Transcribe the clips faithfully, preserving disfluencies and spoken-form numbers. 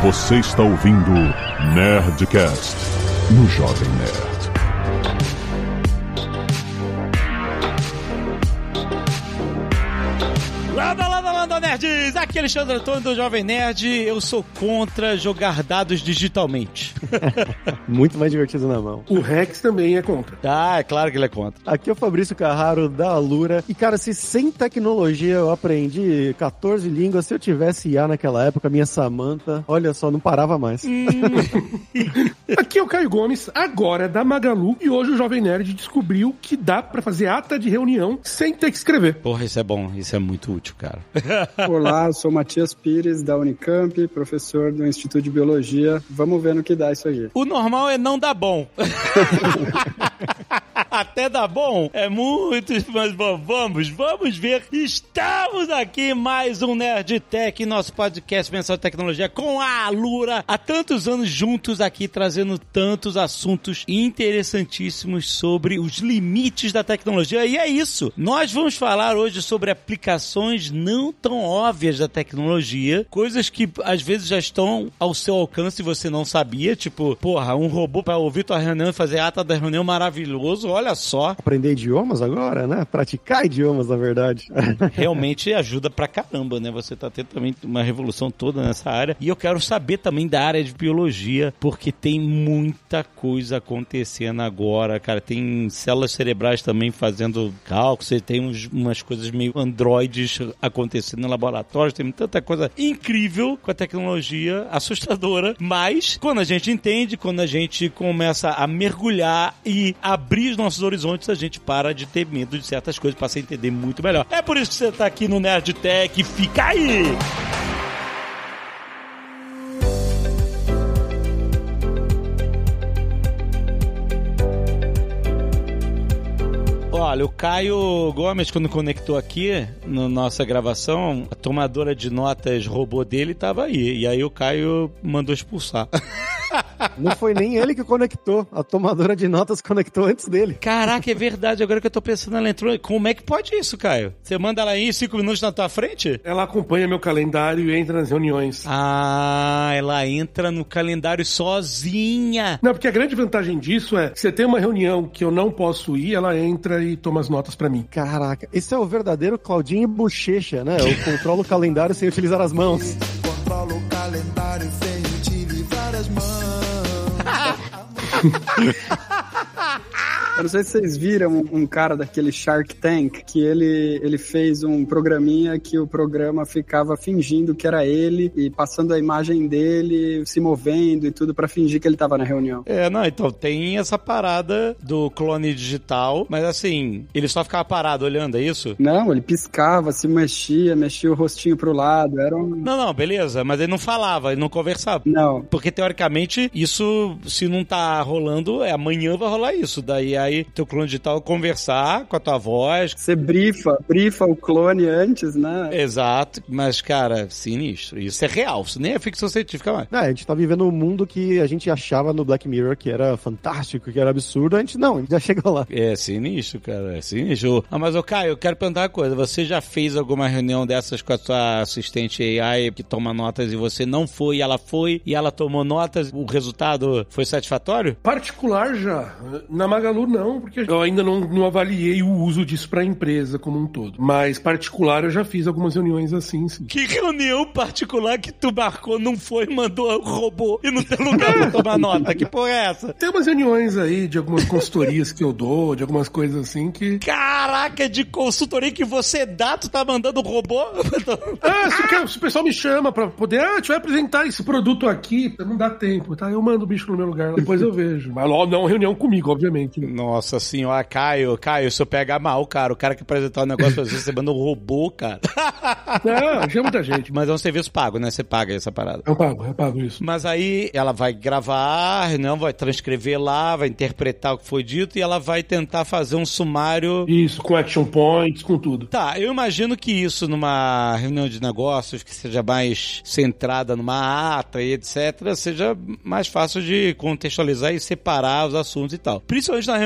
Você está ouvindo Nerdcast no Jovem Nerd. Landa, landa, landa, nerds! Aqui é Alexandre Antônio do Jovem Nerd. Eu sou contra jogar dados digitalmente. Muito mais divertido na mão. O Rex também é contra. Ah, é claro que ele é contra. Aqui é o Fabrício Carraro, da Alura. E, cara, se sem tecnologia eu aprendi catorze línguas, se eu tivesse I A naquela época, minha Samantha, olha só, não parava mais. Hum. Aqui é o Caio Gomes, agora da Magalu. E hoje o Jovem Nerd descobriu que dá pra fazer ata de reunião sem ter que escrever. Porra, isso é bom. Isso é muito útil, cara. Olá, eu sou Matias Pires, da Unicamp, professor do Instituto de Biologia. Vamos ver no que dá isso aí. O normal é não dar bom. Até dar bom é muito, mas bom, vamos, vamos ver. Estamos aqui mais um Nerdtech, nosso podcast mensal de tecnologia com a Alura. Há tantos anos juntos aqui, trazendo tantos assuntos interessantíssimos sobre os limites da tecnologia. E é isso, nós vamos falar hoje sobre aplicações não tão óbvias da tecnologia, coisas que às vezes já estão ao seu alcance e você não sabia, tipo, porra, um robô para ouvir tua reunião e fazer ata da reunião maravilhoso, olha só. Aprender idiomas agora, né? Praticar idiomas, na verdade. Realmente ajuda pra caramba, né? Você tá tendo também uma revolução toda nessa área. E eu quero saber também da área de biologia, porque tem muita coisa acontecendo agora, cara. Tem células cerebrais também fazendo cálculos, você tem uns, umas coisas meio androides acontecendo em laboratórios, tem tanta coisa incrível com a tecnologia, assustadora, mas quando a gente entende, quando a gente começa a mergulhar e abrir os nossos horizontes, a gente para de ter medo de certas coisas, passa a entender muito melhor. É por isso que você tá aqui no Nerdtech, fica aí! Olha, o Caio Gomes, quando conectou aqui na nossa gravação, a tomadora de notas robô dele tava aí. E aí o Caio mandou expulsar. Não foi nem ele que conectou. A tomadora de notas conectou antes dele. Caraca, é verdade. Agora que eu tô pensando, ela entrou... Como é que pode isso, Caio? Você manda ela aí cinco minutos na tua frente? Ela acompanha meu calendário e entra nas reuniões. Ah, ela entra no calendário sozinha. Não, porque a grande vantagem disso é, você tem uma reunião que eu não posso ir, ela entra e toma as notas pra mim. Caraca, esse é o verdadeiro Claudinho Bochecha, né? Eu controlo o calendário sem utilizar as mãos. Controlo o calendário sem utilizar as mãos. Eu não sei se vocês viram um cara daquele Shark Tank, que ele, ele fez um programinha que o programa ficava fingindo que era ele e passando a imagem dele, se movendo e tudo pra fingir que ele tava na reunião. É, não, então tem essa parada do clone digital, mas assim, ele só ficava parado olhando, é isso? Não, ele piscava, se mexia, mexia o rostinho pro lado, era um... Não, não, beleza, mas ele não falava, ele não conversava. Não. Porque teoricamente, isso, se não tá rolando, é amanhã vai rolar isso, daí aí teu clone digital conversar com a tua voz. Você brifa, brifa o clone antes, né? Exato, mas cara, sinistro. Isso é real, isso nem é ficção científica mais. Não, a gente tá vivendo um mundo que a gente achava no Black Mirror que era fantástico, que era absurdo, a gente não, a gente já chegou lá. É sinistro, cara, é sinistro. Ah, mas ô Caio, eu quero perguntar uma coisa, você já fez alguma reunião dessas com a sua assistente A I que toma notas e você não foi, ela foi e ela tomou notas, o resultado foi satisfatório? Particular já, na Magalu não, porque eu ainda não, não avaliei o uso disso pra empresa como um todo. Mas particular eu já fiz algumas reuniões assim, sim. Que reunião particular que tu marcou, não foi, mandou o robô e não tem lugar pra tomar nota? Que porra é essa? Tem umas reuniões aí de algumas consultorias que eu dou, de algumas coisas assim que... Caraca, de consultoria que você dá, tu tá mandando o robô? Ah, se, quer, se o pessoal me chama pra poder, ah, a gente vai apresentar esse produto aqui, não dá tempo, tá? Eu mando o bicho no meu lugar, depois eu vejo. Mas não reunião comigo, obviamente. Nossa senhora, Caio, Caio, isso pega mal, cara. O cara que apresentar um negócio pra você, você manda um robô, cara. Não, já é muita gente. Mas é um serviço pago, né? Você paga essa parada. Eu pago, eu pago isso. Mas aí ela vai gravar, não vai transcrever lá, vai interpretar o que foi dito e ela vai tentar fazer um sumário. Isso, com action points, com tudo. Tá, eu imagino que isso numa reunião de negócios que seja mais centrada numa ata e etcétera, seja mais fácil de contextualizar e separar os assuntos e tal. Principalmente na reunião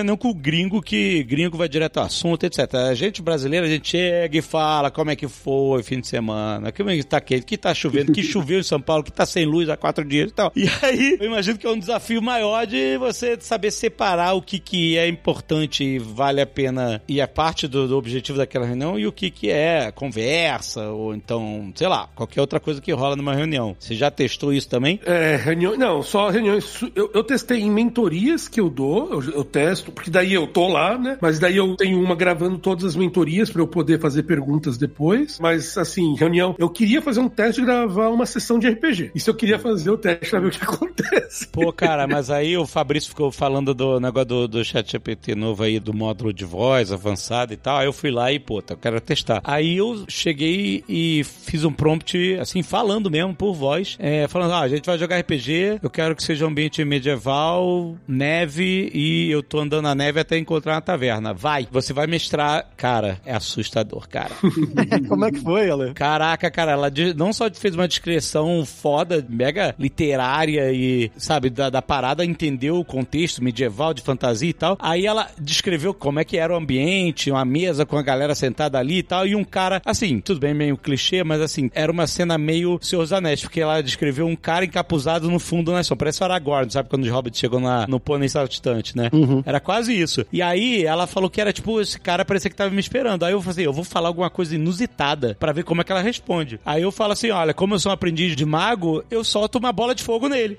reunião com o gringo, que gringo vai direto ao assunto, etcétera. A gente brasileiro, a gente chega e fala como é que foi fim de semana, como é que tá quente, que tá chovendo, que choveu em São Paulo, que tá sem luz há quatro dias e tal. E aí, eu imagino que é um desafio maior de você saber separar o que que é importante e vale a pena e é parte do, do objetivo daquela reunião e o que que é conversa ou então, sei lá, qualquer outra coisa que rola numa reunião. Você já testou isso também? É, reunião, não, só reuniões. Eu, eu testei em mentorias que eu dou, eu, eu testo, porque daí eu tô lá, né? Mas daí eu tenho uma gravando todas as mentorias pra eu poder fazer perguntas depois. Mas, assim, reunião, eu queria fazer um teste de gravar uma sessão de R P G. Isso eu queria fazer o teste pra ver o que acontece. Pô, cara, mas aí o Fabrício ficou falando do negócio do, do chat G P T novo aí, do módulo de voz avançado e tal. Aí eu fui lá e, pô, eu quero testar. Aí eu cheguei e fiz um prompt, assim, falando mesmo por voz, é, falando, ah, a gente vai jogar R P G, eu quero que seja um ambiente medieval, neve, e eu tô andando na neve até encontrar uma taverna. Vai, você vai mestrar. Cara, é assustador, cara. Como é que foi, Ale? Caraca, cara, ela não só fez uma descrição foda, mega literária e, sabe, da, da parada, entendeu o contexto medieval, de fantasia e tal. Aí ela descreveu como é que era o ambiente, uma mesa com a galera sentada ali e tal, e um cara, assim, tudo bem, meio clichê, mas assim, era uma cena meio Senhor dos Anéis, porque ela descreveu um cara encapuzado no fundo da nação. Parece o Aragorn, sabe? Quando os hobbits chegam na, no pônei saltitante, né? Uhum. Era quase isso. E aí, ela falou que era tipo, esse cara parecia que tava me esperando. Aí eu falei, eu vou falar alguma coisa inusitada pra ver como é que ela responde. Aí eu falo assim, olha, como eu sou um aprendiz de mago, eu solto uma bola de fogo nele.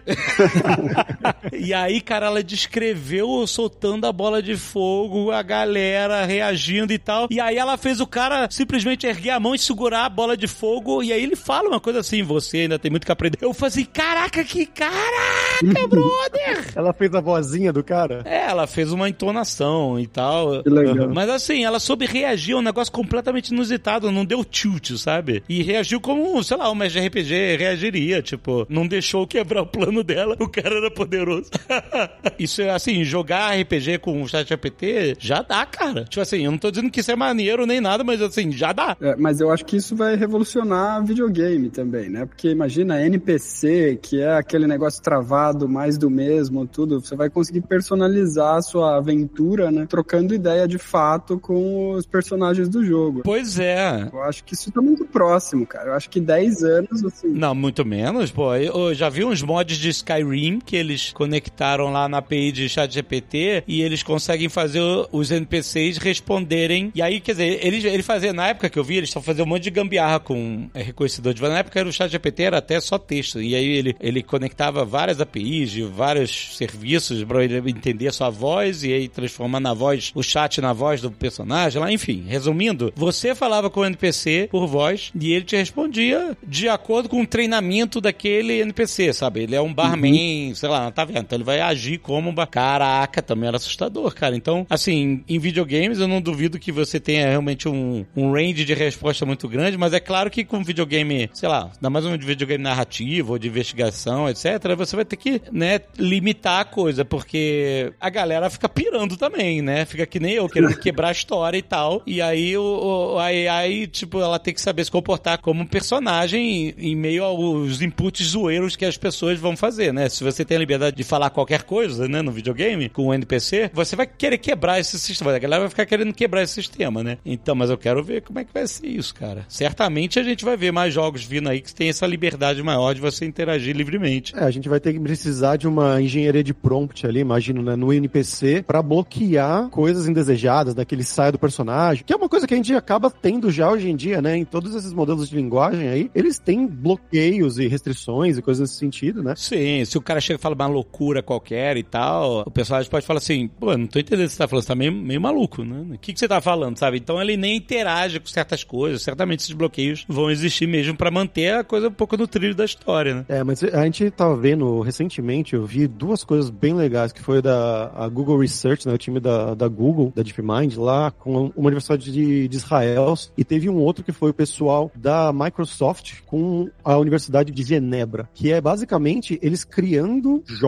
E aí, cara, ela descreveu eu soltando a bola de fogo, a galera reagindo e tal. E aí ela fez o cara simplesmente erguer a mão e segurar a bola de fogo. E aí ele fala uma coisa assim, você ainda tem muito que aprender. Eu falei assim, caraca, que caraca, brother! Ela fez a vozinha do cara? É, ela fez uma entonação e tal. Que legal. Mas assim, ela soube reagir a um negócio completamente inusitado, não deu tilt, sabe? E reagiu como, sei lá, um mestre de R P G reagiria, tipo, não deixou quebrar o plano dela, o cara era poderoso. Isso é assim, jogar R P G com o chat G P T já dá, cara. Tipo assim, eu não tô dizendo que isso é maneiro nem nada, mas assim, já dá. É, mas eu acho que isso vai revolucionar videogame também, né? Porque imagina N P C, que é aquele negócio travado, mais do mesmo, tudo, você vai conseguir personalizar a sua aventura, né? Trocando ideia de fato com os personagens do jogo. Pois é. Eu acho que isso tá muito próximo, cara. Eu acho que dez anos, assim... Não, muito menos, pô. Eu já vi uns mods de Skyrim que eles conectaram lá na A P I de ChatGPT e eles conseguem fazer os N P Cs responderem. E aí, quer dizer, eles, eles faziam, na época que eu vi, eles só faziam um monte de gambiarra com reconhecedor de voz. Na época era o ChatGPT, era até só texto. E aí ele, ele conectava várias A P Is de vários serviços pra ele entender a sua voz e aí transformar na voz, o chat na voz do personagem lá. Enfim, resumindo, você falava com o N P C por voz e ele te respondia de acordo com o treinamento daquele N P C, sabe? Ele é um barman, uhum. sei lá, tá vendo? Então ele vai agir como um bar... Caraca, também era assustador, cara. Então, assim, em videogames eu não duvido que você tenha realmente um, um range de resposta muito grande, mas é claro que com videogame, sei lá, ainda mais um videogame narrativo ou de investigação, etcétera, você vai ter que, né, limitar a coisa, porque a galera fica pirando também, né? Fica que nem eu, querendo quebrar a história e tal. E aí, o, o, aí, aí, tipo, ela tem que saber se comportar como um personagem em meio aos inputs zoeiros que as pessoas vão fazer, né? Se você tem a liberdade de falar qualquer coisa, né, no videogame, com o N P C, você vai querer quebrar esse sistema. A galera vai ficar querendo quebrar esse sistema, né? Então, mas eu quero ver como é que vai ser isso, cara. Certamente a gente vai ver mais jogos vindo aí que tem essa liberdade maior de você interagir livremente. É, a gente vai ter que precisar de uma engenharia de prompt ali, imagino, né, no N P C, pra bloquear coisas indesejadas, daquele saia do personagem, que é uma coisa que a gente acaba tendo já hoje em dia, né? Em todos esses modelos de linguagem aí, eles têm bloqueios e restrições e coisas nesse sentido, né? Sim, se o cara chega e fala uma loucura qualquer e tal, o personagem pode falar assim, pô, não tô entendendo o que você tá falando, você tá meio, meio maluco, né? O que, que você tá falando, sabe? Então ele nem interage com certas coisas, certamente esses bloqueios vão existir mesmo pra manter a coisa um pouco no trilho da história, né? É, mas a gente tava vendo recentemente, eu vi duas coisas bem legais, que foi da a Google Research, né, o time da, da Google, da DeepMind, lá com uma universidade de, de Israel, e teve um outro que foi o pessoal da Microsoft com a Universidade de Genebra, que é basicamente eles criando jogos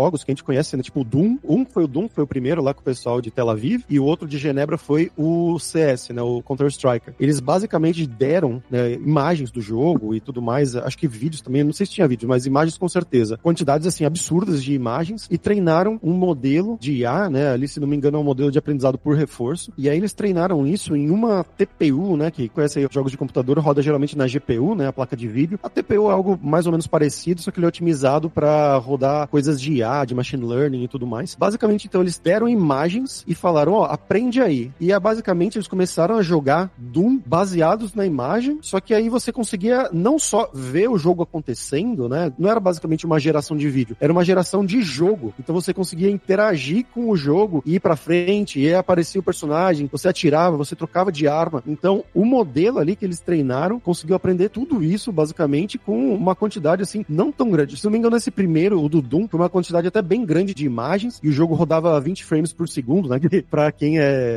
jogos que a gente conhece, né? Tipo o Doom. Um foi o Doom, foi o primeiro lá com o pessoal de Tel Aviv, e o outro de Genebra foi o C S, né? O Counter-Strike. Eles basicamente deram, né, imagens do jogo e tudo mais, acho que vídeos também, não sei se tinha vídeos, mas imagens com certeza. Quantidades, assim, absurdas de imagens, e treinaram um modelo de I A, né? Ali, se não me engano, é um modelo de aprendizado por reforço. E aí eles treinaram isso em uma T P U, né? Que conhece aí jogos de computador, roda geralmente na G P U, né? A placa de vídeo. A T P U é algo mais ou menos parecido, só que ele é otimizado para rodar coisas de I A, de machine learning e tudo mais. Basicamente, então, eles deram imagens e falaram, ó, oh, aprende aí. E é, basicamente, eles começaram a jogar Doom baseados na imagem, só que aí você conseguia não só ver o jogo acontecendo, né? Não era basicamente uma geração de vídeo, era uma geração de jogo. Então você conseguia interagir com o jogo, ir pra frente, e aí aparecia o personagem, você atirava, você trocava de arma. Então, o modelo ali que eles treinaram conseguiu aprender tudo isso, basicamente, com uma quantidade, assim, não tão grande. Se não me engano, esse primeiro, o do Doom, foi uma quantidade até bem grande de imagens, e o jogo rodava vinte frames por segundo, né? Pra quem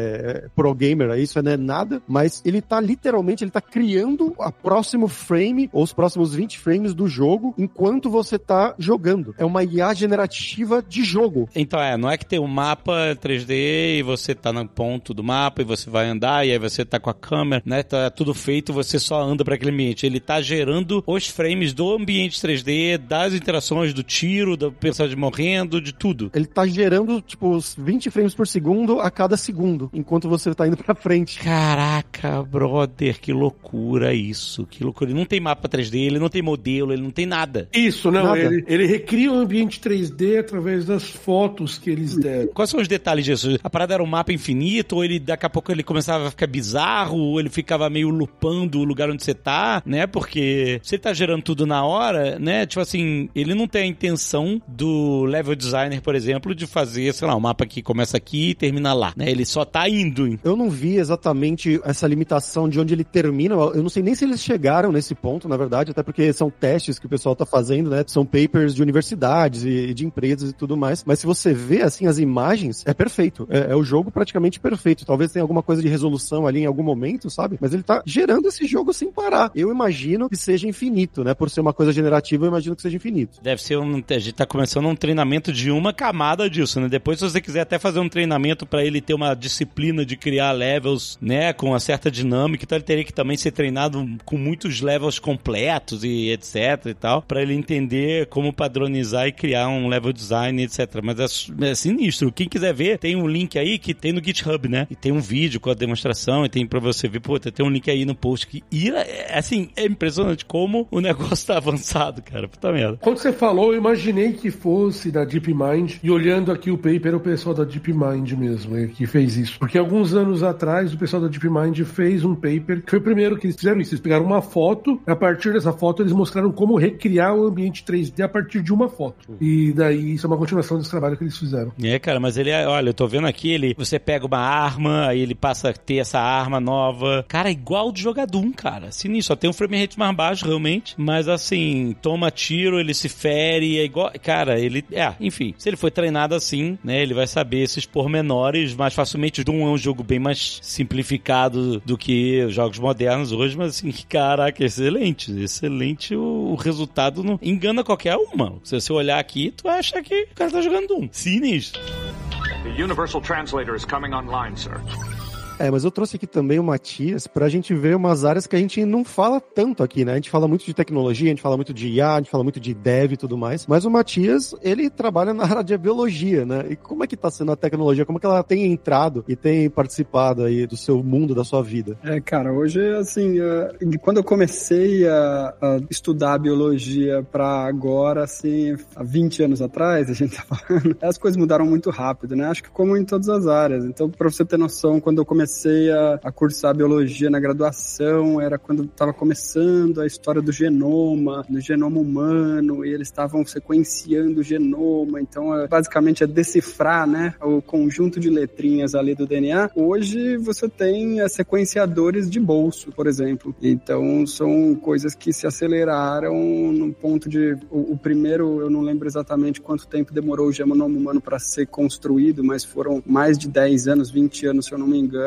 é pro gamer, isso não é nada, mas ele tá literalmente, ele tá criando a próximo frame, ou os próximos vinte frames do jogo, enquanto você tá jogando. É uma I A generativa de jogo. Então é, não é que tem um mapa três D e você tá no ponto do mapa e você vai andar e aí você tá com a câmera, né? Tá tudo feito, você só anda pra aquele ambiente. Ele tá gerando os frames do ambiente três D, das interações, do tiro, do personagem morrendo, de tudo. Ele tá gerando, tipo, os vinte frames por segundo a cada segundo, enquanto você tá indo pra frente. Caraca, brother, que loucura isso, que loucura. Ele não tem mapa três D, ele não tem modelo, ele não tem nada. Isso, não, nada. Ele, ele recria o ambiente três D através das fotos que eles deram. Quais são os detalhes disso? A parada era um mapa infinito, ou ele, daqui a pouco ele começava a ficar bizarro, ou ele ficava meio lupando o lugar onde você tá, né? Porque se ele tá gerando tudo na hora, né? Tipo assim, ele não tem a intenção do level designer, por exemplo, de fazer, sei lá, um mapa que começa aqui e termina lá, né? Ele só tá indo. Eu não vi exatamente essa limitação de onde ele termina. Eu não sei nem se eles chegaram nesse ponto, na verdade, até porque são testes que o pessoal tá fazendo, né? São papers de universidades e de empresas e tudo mais. Mas se você vê, assim, as imagens, é perfeito. É, é o jogo praticamente perfeito. Talvez tenha alguma coisa de resolução ali em algum momento, sabe? Mas ele tá gerando esse jogo sem parar. Eu imagino que seja infinito, né? Por ser uma coisa generativa, eu imagino que seja infinito. Deve ser um... A gente tá começando um treinamento de uma camada disso, né? Depois, se você quiser até fazer um treinamento pra ele ter uma disciplina de criar levels, né? Com uma certa dinâmica, então ele teria que também ser treinado com muitos levels completos e etc e tal, pra ele entender como padronizar e criar um level design, etcétera. Mas é, é sinistro. Quem quiser ver, tem um link aí que tem no GitHub, né? E tem um vídeo com a demonstração e tem pra você ver, pô, tem um link aí no post que... E, é, assim, é impressionante como o negócio tá avançado, cara. Puta merda. Quando você falou, eu imaginei que fosse da DeepMind, e olhando aqui o paper, o pessoal da DeepMind mesmo, é, que fez isso. Porque alguns anos atrás, o pessoal da DeepMind fez um paper, que foi o primeiro que eles fizeram isso. Eles pegaram uma foto, a partir dessa foto eles mostraram como recriar o ambiente três D a partir de uma foto. E daí, isso é uma continuação desse trabalho que eles fizeram. É, cara, mas ele, olha, eu tô vendo aqui, ele, você pega uma arma, aí ele passa a ter essa arma nova. Cara, é igual de jogar Doom, cara. Sinistro, só tem um frame rate mais baixo, realmente, mas assim, toma tiro, ele se fere, é igual, cara, ele, é, enfim, se ele foi treinado assim, né, ele vai saber esses pormenores mais facilmente. Doom é um jogo bem mais simplificado do que os jogos modernos hoje, mas assim, caraca, excelente, excelente o, o resultado, não engana qualquer um, mano. Se você olhar aqui, tu acha que o cara tá jogando Doom. Sinistro. The Universal Translator is coming online, sir. É, mas eu trouxe aqui também o Matias pra gente ver umas áreas que a gente não fala tanto aqui, né? A gente fala muito de tecnologia, a gente fala muito de I A, a gente fala muito de dev e tudo mais, mas o Matias, ele trabalha na área de biologia, né? E como é que tá sendo a tecnologia? Como é que ela tem entrado e tem participado aí do seu mundo, da sua vida? É, cara, hoje, assim, uh, quando eu comecei a, a estudar biologia pra agora, assim, há vinte anos atrás, a gente tá falando, as coisas mudaram muito rápido, né? Acho que como em todas as áreas. Então, pra você ter noção, quando eu comecei a, a cursar biologia na graduação, era quando estava começando a história do genoma, do genoma humano, e eles estavam sequenciando o genoma, então é, basicamente é decifrar, né, o conjunto de letrinhas ali do D N A. Hoje você tem é, sequenciadores de bolso, por exemplo, então são coisas que se aceleraram no ponto de, o, o primeiro, eu não lembro exatamente quanto tempo demorou o genoma humano para ser construído, mas foram mais de dez anos, vinte anos, se eu não me engano.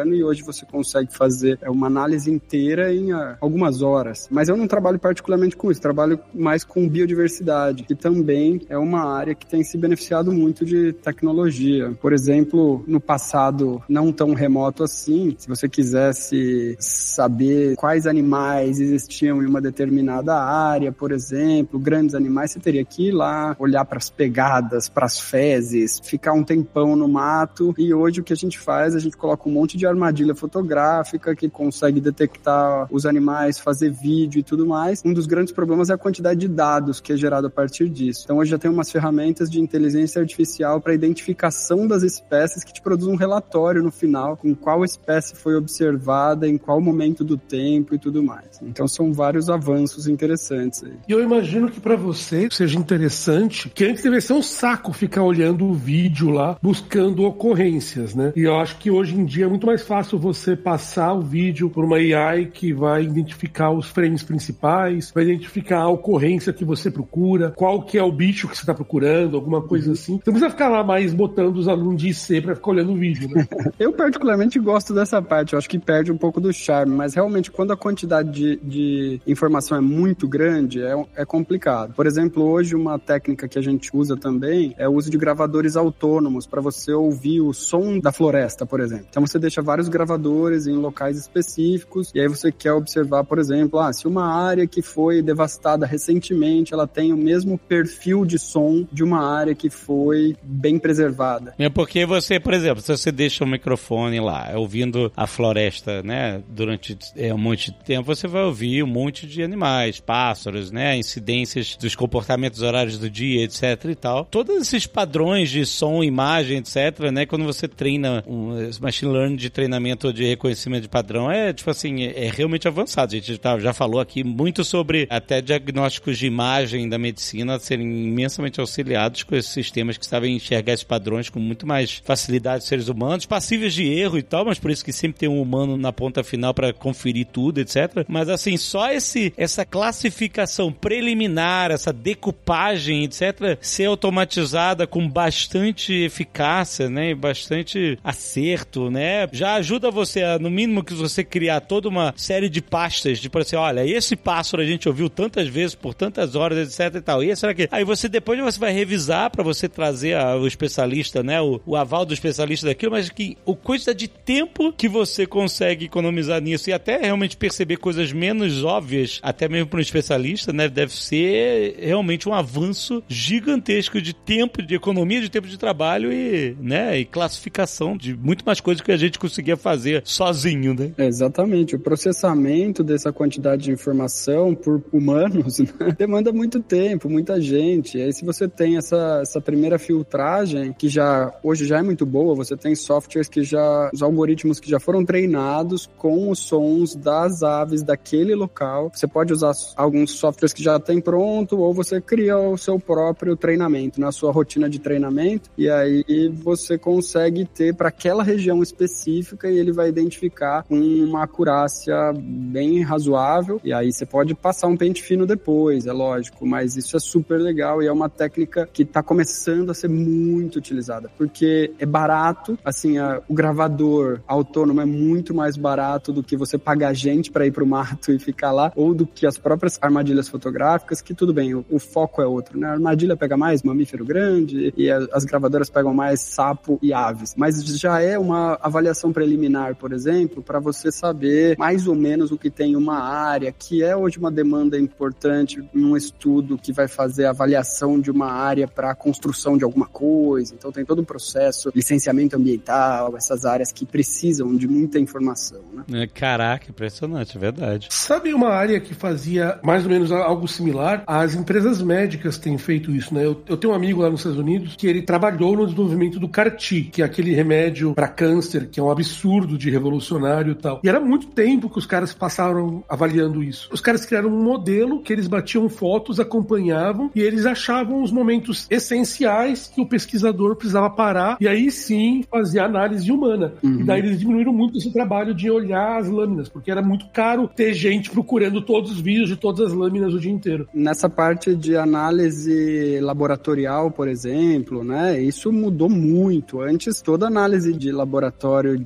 ano e hoje você consegue fazer uma análise inteira em uh, algumas horas. Mas eu não trabalho particularmente com isso, trabalho mais com biodiversidade, que também é uma área que tem se beneficiado muito de tecnologia. Por exemplo, no passado não tão remoto assim, se você quisesse saber quais animais existiam em uma determinada área, por exemplo, grandes animais, você teria que ir lá, olhar para as pegadas, para as fezes, ficar um tempão no mato. E hoje o que a gente faz, a gente coloca um monte de armadilha fotográfica que consegue detectar os animais, fazer vídeo e tudo mais. Um dos grandes problemas é a quantidade de dados que é gerado a partir disso. Então hoje já tem umas ferramentas de inteligência artificial para identificação das espécies que te produzem um relatório no final com qual espécie foi observada, em qual momento do tempo e tudo mais. Então são vários avanços interessantes aí. E eu imagino que para você seja interessante, que antes deve ser um saco ficar olhando o vídeo lá, buscando ocorrências, né? E eu acho que hoje em dia é muito mais fácil você passar o vídeo por uma A I que vai identificar os frames principais, vai identificar a ocorrência que você procura, qual que é o bicho que você está procurando, alguma coisa assim. Você não precisa ficar lá mais botando os alunos de I C para ficar olhando o vídeo, né? Eu particularmente gosto dessa parte, eu acho que perde um pouco do charme, mas realmente quando a quantidade de, de informação é muito grande, é, é complicado. Por exemplo, hoje uma técnica que a gente usa também é o uso de gravadores autônomos para você ouvir o som da floresta, por exemplo. Então você deixa vários gravadores em locais específicos e aí você quer observar, por exemplo, ah, se uma área que foi devastada recentemente, ela tem o mesmo perfil de som de uma área que foi bem preservada. É porque você, por exemplo, se você deixa o microfone lá, ouvindo a floresta, né, durante é, um monte de tempo, você vai ouvir um monte de animais, pássaros, né, incidências dos comportamentos horários do dia, etc e tal. Todos esses padrões de som, imagem, etc, né, quando você treina um machine learning de treinamento de reconhecimento de padrão, é, tipo assim, é, é realmente avançado. A gente tá, já falou aqui muito sobre até diagnósticos de imagem da medicina serem imensamente auxiliados com esses sistemas que sabem enxergar esses padrões com muito mais facilidade dos seres humanos, passíveis de erro e tal, mas por isso que sempre tem um humano na ponta final para conferir tudo, etcétera. Mas assim, só esse, essa classificação preliminar, essa decupagem, etcétera, ser automatizada com bastante eficácia, né, e bastante acerto, né, já ajuda você a, no mínimo que você criar toda uma série de pastas, de, por assim, olha, esse pássaro a gente ouviu tantas vezes, por tantas horas, etc e tal, e será que... Aí você, depois você vai revisar para você trazer a, o especialista, né, o, o aval do especialista daquilo, mas que o quantidade de tempo que você consegue economizar nisso e até realmente perceber coisas menos óbvias, até mesmo para um especialista, né, deve ser realmente um avanço gigantesco de tempo, de economia de tempo de trabalho e, né, e classificação de muito mais coisas que a gente conseguia fazer sozinho, né? É, exatamente. O processamento dessa quantidade de informação por humanos, né, demanda muito tempo, muita gente. E aí, se você tem essa, essa primeira filtragem, que já hoje já é muito boa, você tem softwares que já, os algoritmos que já foram treinados com os sons das aves daquele local. Você pode usar alguns softwares que já tem pronto, ou você cria o seu próprio treinamento, na sua rotina de treinamento, e aí você consegue ter para aquela região específica e ele vai identificar com uma acurácia bem razoável, e aí você pode passar um pente fino depois, é lógico, mas isso é super legal e é uma técnica que está começando a ser muito utilizada, porque é barato, assim, a, o gravador autônomo é muito mais barato do que você pagar gente para ir pro mato e ficar lá, ou do que as próprias armadilhas fotográficas, que tudo bem, o, o foco é outro, né? A armadilha pega mais mamífero grande e a, as gravadoras pegam mais sapo e aves, mas já é uma avaliação preliminar, por exemplo, para você saber mais ou menos o que tem uma área, que é hoje uma demanda importante num estudo que vai fazer a avaliação de uma área para a construção de alguma coisa. Então tem todo um processo, licenciamento ambiental, essas áreas que precisam de muita informação, né? Caraca, impressionante, é verdade. Sabe uma área que fazia mais ou menos algo similar? As empresas médicas têm feito isso, né? Eu, eu tenho um amigo lá nos Estados Unidos que ele trabalhou no desenvolvimento do C A R T, que é aquele remédio para câncer, que é um absurdo de revolucionário e tal. E era muito tempo que os caras passaram avaliando isso. Os caras criaram um modelo que eles batiam fotos, acompanhavam e eles achavam os momentos essenciais que o pesquisador precisava parar e aí sim fazer análise humana. Uhum. E daí eles diminuíram muito esse trabalho de olhar as lâminas, porque era muito caro ter gente procurando todos os vídeos de todas as lâminas o dia inteiro. Nessa parte de análise laboratorial, por exemplo, né, isso mudou muito. Antes, toda análise de laboratório de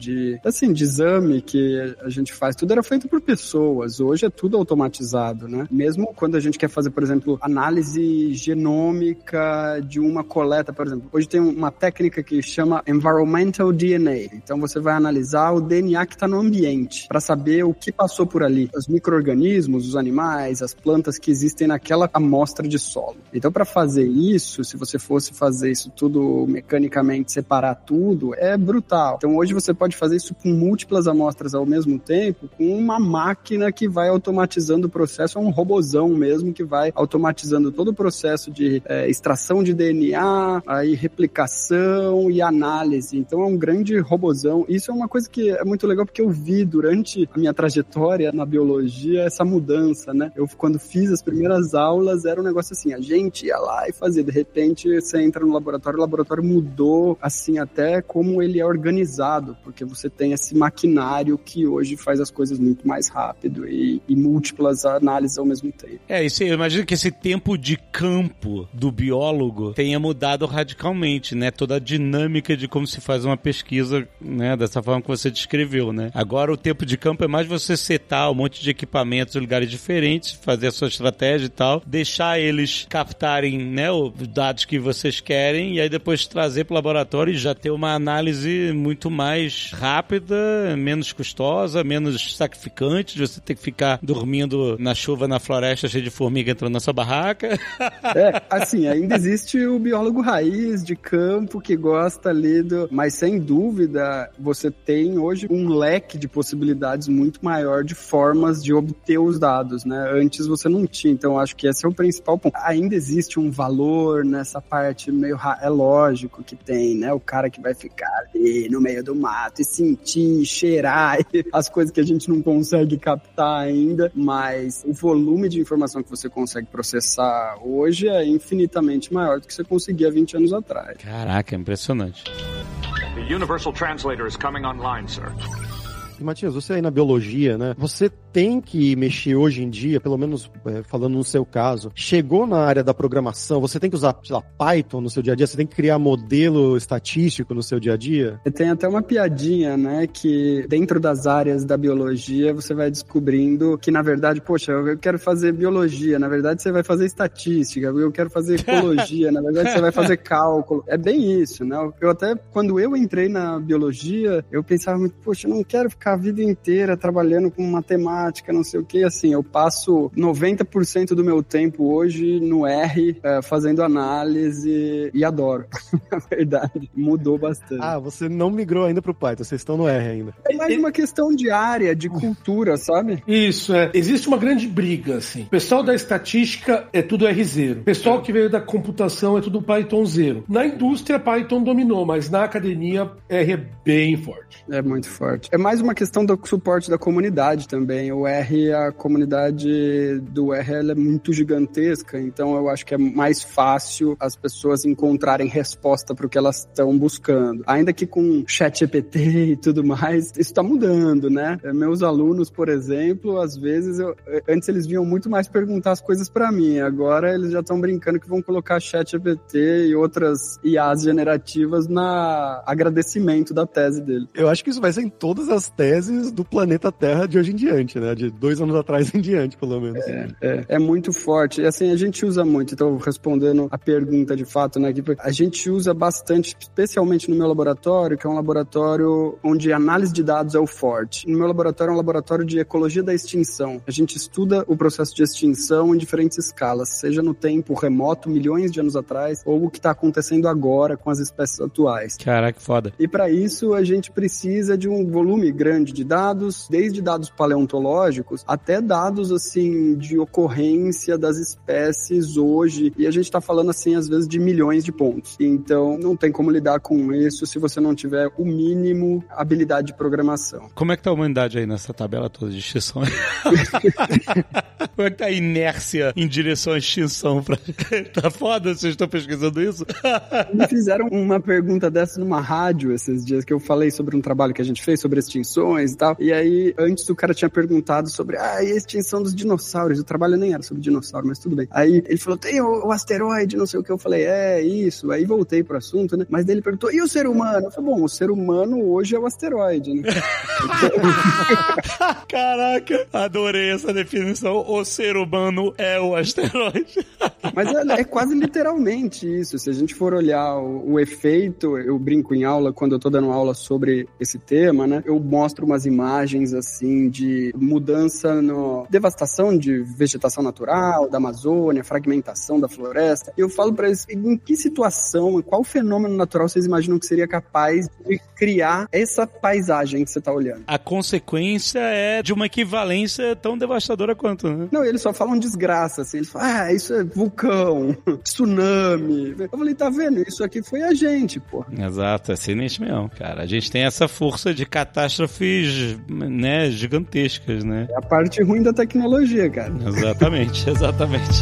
de, assim, de exame que a gente faz, tudo era feito por pessoas. Hoje é tudo automatizado, né? Mesmo quando a gente quer fazer, por exemplo, análise genômica de uma coleta, por exemplo. Hoje tem uma técnica que chama Environmental D N A. Então você vai analisar o D N A que está no ambiente para saber o que passou por ali. Os micro-organismos, os animais, as plantas que existem naquela amostra de solo. Então para fazer isso, se você fosse fazer isso tudo mecanicamente, separar tudo, é brutal. Então hoje você pode fazer isso com múltiplas amostras ao mesmo tempo, com uma máquina que vai automatizando o processo, é um robozão mesmo que vai automatizando todo o processo de é, extração de D N A, aí replicação e análise. Então é um grande robozão. Isso é uma coisa que é muito legal porque eu vi durante a minha trajetória na biologia essa mudança, né? Eu, quando fiz as primeiras aulas, era um negócio assim, a gente ia lá e fazia. De repente, você entra no laboratório, o laboratório mudou, assim, até como ele é organizado, porque você tem esse maquinário que hoje faz as coisas muito mais rápido e, e múltiplas análises ao mesmo tempo. É, isso eu imagino que esse tempo de campo do biólogo tenha mudado radicalmente, né? Toda a dinâmica de como se faz uma pesquisa, né? Dessa forma que você descreveu, né? Agora o tempo de campo é mais você setar um monte de equipamentos em lugares diferentes, fazer a sua estratégia e tal, deixar eles captarem, né, os dados que vocês querem e aí depois trazer para o laboratório e já ter uma análise muito mais rápida, menos custosa, menos sacrificante, de você ter que ficar dormindo na chuva na floresta cheia de formiga entrando na sua barraca. É, assim, ainda existe o biólogo raiz de campo que gosta ali do... Mas sem dúvida, você tem hoje um leque de possibilidades muito maior de formas de obter os dados, né? Antes você não tinha, então acho que esse é o principal ponto. Ainda existe um valor nessa parte meio... Ra... É lógico que tem, né? O cara que vai ficar ali no meio do mato e sentir, cheirar as coisas que a gente não consegue captar ainda, mas o volume de informação que você consegue processar hoje é infinitamente maior do que você conseguia vinte anos atrás. Caraca, é impressionante. The Universal Translator is coming online, sir. E, Matias, você aí na biologia, né? Você tem que mexer hoje em dia, pelo menos é, falando no seu caso, chegou na área da programação, você tem que usar, sei lá, Python no seu dia a dia, você tem que criar modelo estatístico no seu dia a dia? Tem até uma piadinha, né, que dentro das áreas da biologia você vai descobrindo que, na verdade, poxa, eu quero fazer biologia, na verdade você vai fazer estatística, eu quero fazer ecologia, na verdade você vai fazer cálculo. É bem isso, né? Eu até, quando eu entrei na biologia, eu pensava muito, poxa, eu não quero ficar a vida inteira trabalhando com matemática, não sei o que, assim, eu passo noventa por cento do meu tempo hoje no R, é, fazendo análise e adoro. Na verdade, mudou bastante. Ah, você não migrou ainda pro Python, vocês estão no R ainda. É mais uma questão de área, de cultura, sabe? Isso, é. Existe uma grande briga, assim. O pessoal da estatística é tudo R zero. O pessoal que veio da computação é tudo Python zero. Na indústria, Python dominou, mas na academia, R é bem forte. É muito forte. É mais uma questão do suporte da comunidade também. O R, a comunidade do R, ela é muito gigantesca, então eu acho que é mais fácil as pessoas encontrarem resposta para o que elas estão buscando. Ainda que com chat G P T e tudo mais, isso está mudando, né? Meus alunos, por exemplo, às vezes, eu, antes eles vinham muito mais perguntar as coisas para mim, agora eles já estão brincando que vão colocar chat G P T e outras I As generativas na agradecimento da tese dele. Eu acho que isso vai ser em todas as teses do planeta Terra de hoje em diante, né? De dois anos atrás em diante, pelo menos. É, é, é muito forte. E assim, a gente usa muito, então respondendo a pergunta de fato, né? Que a gente usa bastante, especialmente no meu laboratório, que é um laboratório onde a análise de dados é o forte. No meu laboratório é um laboratório de ecologia da extinção. A gente estuda o processo de extinção em diferentes escalas, seja no tempo remoto, milhões de anos atrás, ou o que está acontecendo agora com as espécies atuais. Caraca, foda. E para isso a gente precisa de um volume grande de dados, desde dados paleontológicos até dados assim de ocorrência das espécies hoje, e a gente está falando assim às vezes de milhões de pontos. Então não tem como lidar com isso se você não tiver o mínimo habilidade de programação. Como é que tá a humanidade aí nessa tabela toda de extinção? Como é que tá a inércia em direção à extinção? Pra... Tá foda? Vocês estão pesquisando isso? Me fizeram uma pergunta dessa numa rádio esses dias, que eu falei sobre um trabalho que a gente fez sobre extinções, extinções e tal. E aí, antes o cara tinha perguntado sobre ah, e a extinção dos dinossauros. O trabalho nem era sobre dinossauro, mas tudo bem. Aí ele falou, tem o, o asteroide, não sei o que. Eu falei, é, isso. Aí voltei pro assunto, né? Mas daí ele perguntou, e o ser humano? Eu falei, bom, o ser humano hoje é o asteroide, né? Caraca, adorei essa definição. O ser humano é o asteroide. Mas é, é quase literalmente isso. Se a gente for olhar o, o efeito, eu brinco em aula, quando eu tô dando aula sobre esse tema, né? Eu mostro umas imagens, assim, de mudança no... devastação de vegetação natural, da Amazônia, fragmentação da floresta. E eu falo pra eles, em que situação, em qual fenômeno natural vocês imaginam que seria capaz de criar essa paisagem que você tá olhando? A consequência é de uma equivalência tão devastadora quanto, né? Não, eles só falam desgraça, assim. Eles falam, ah, isso é vulcão, tsunami. Eu falei, tá vendo? Isso aqui foi a gente, pô. Exato, é sinistro mesmo, cara. A gente tem essa força de catástrofes, né, gigantescas, né? É a parte ruim da tecnologia, cara. Exatamente, exatamente.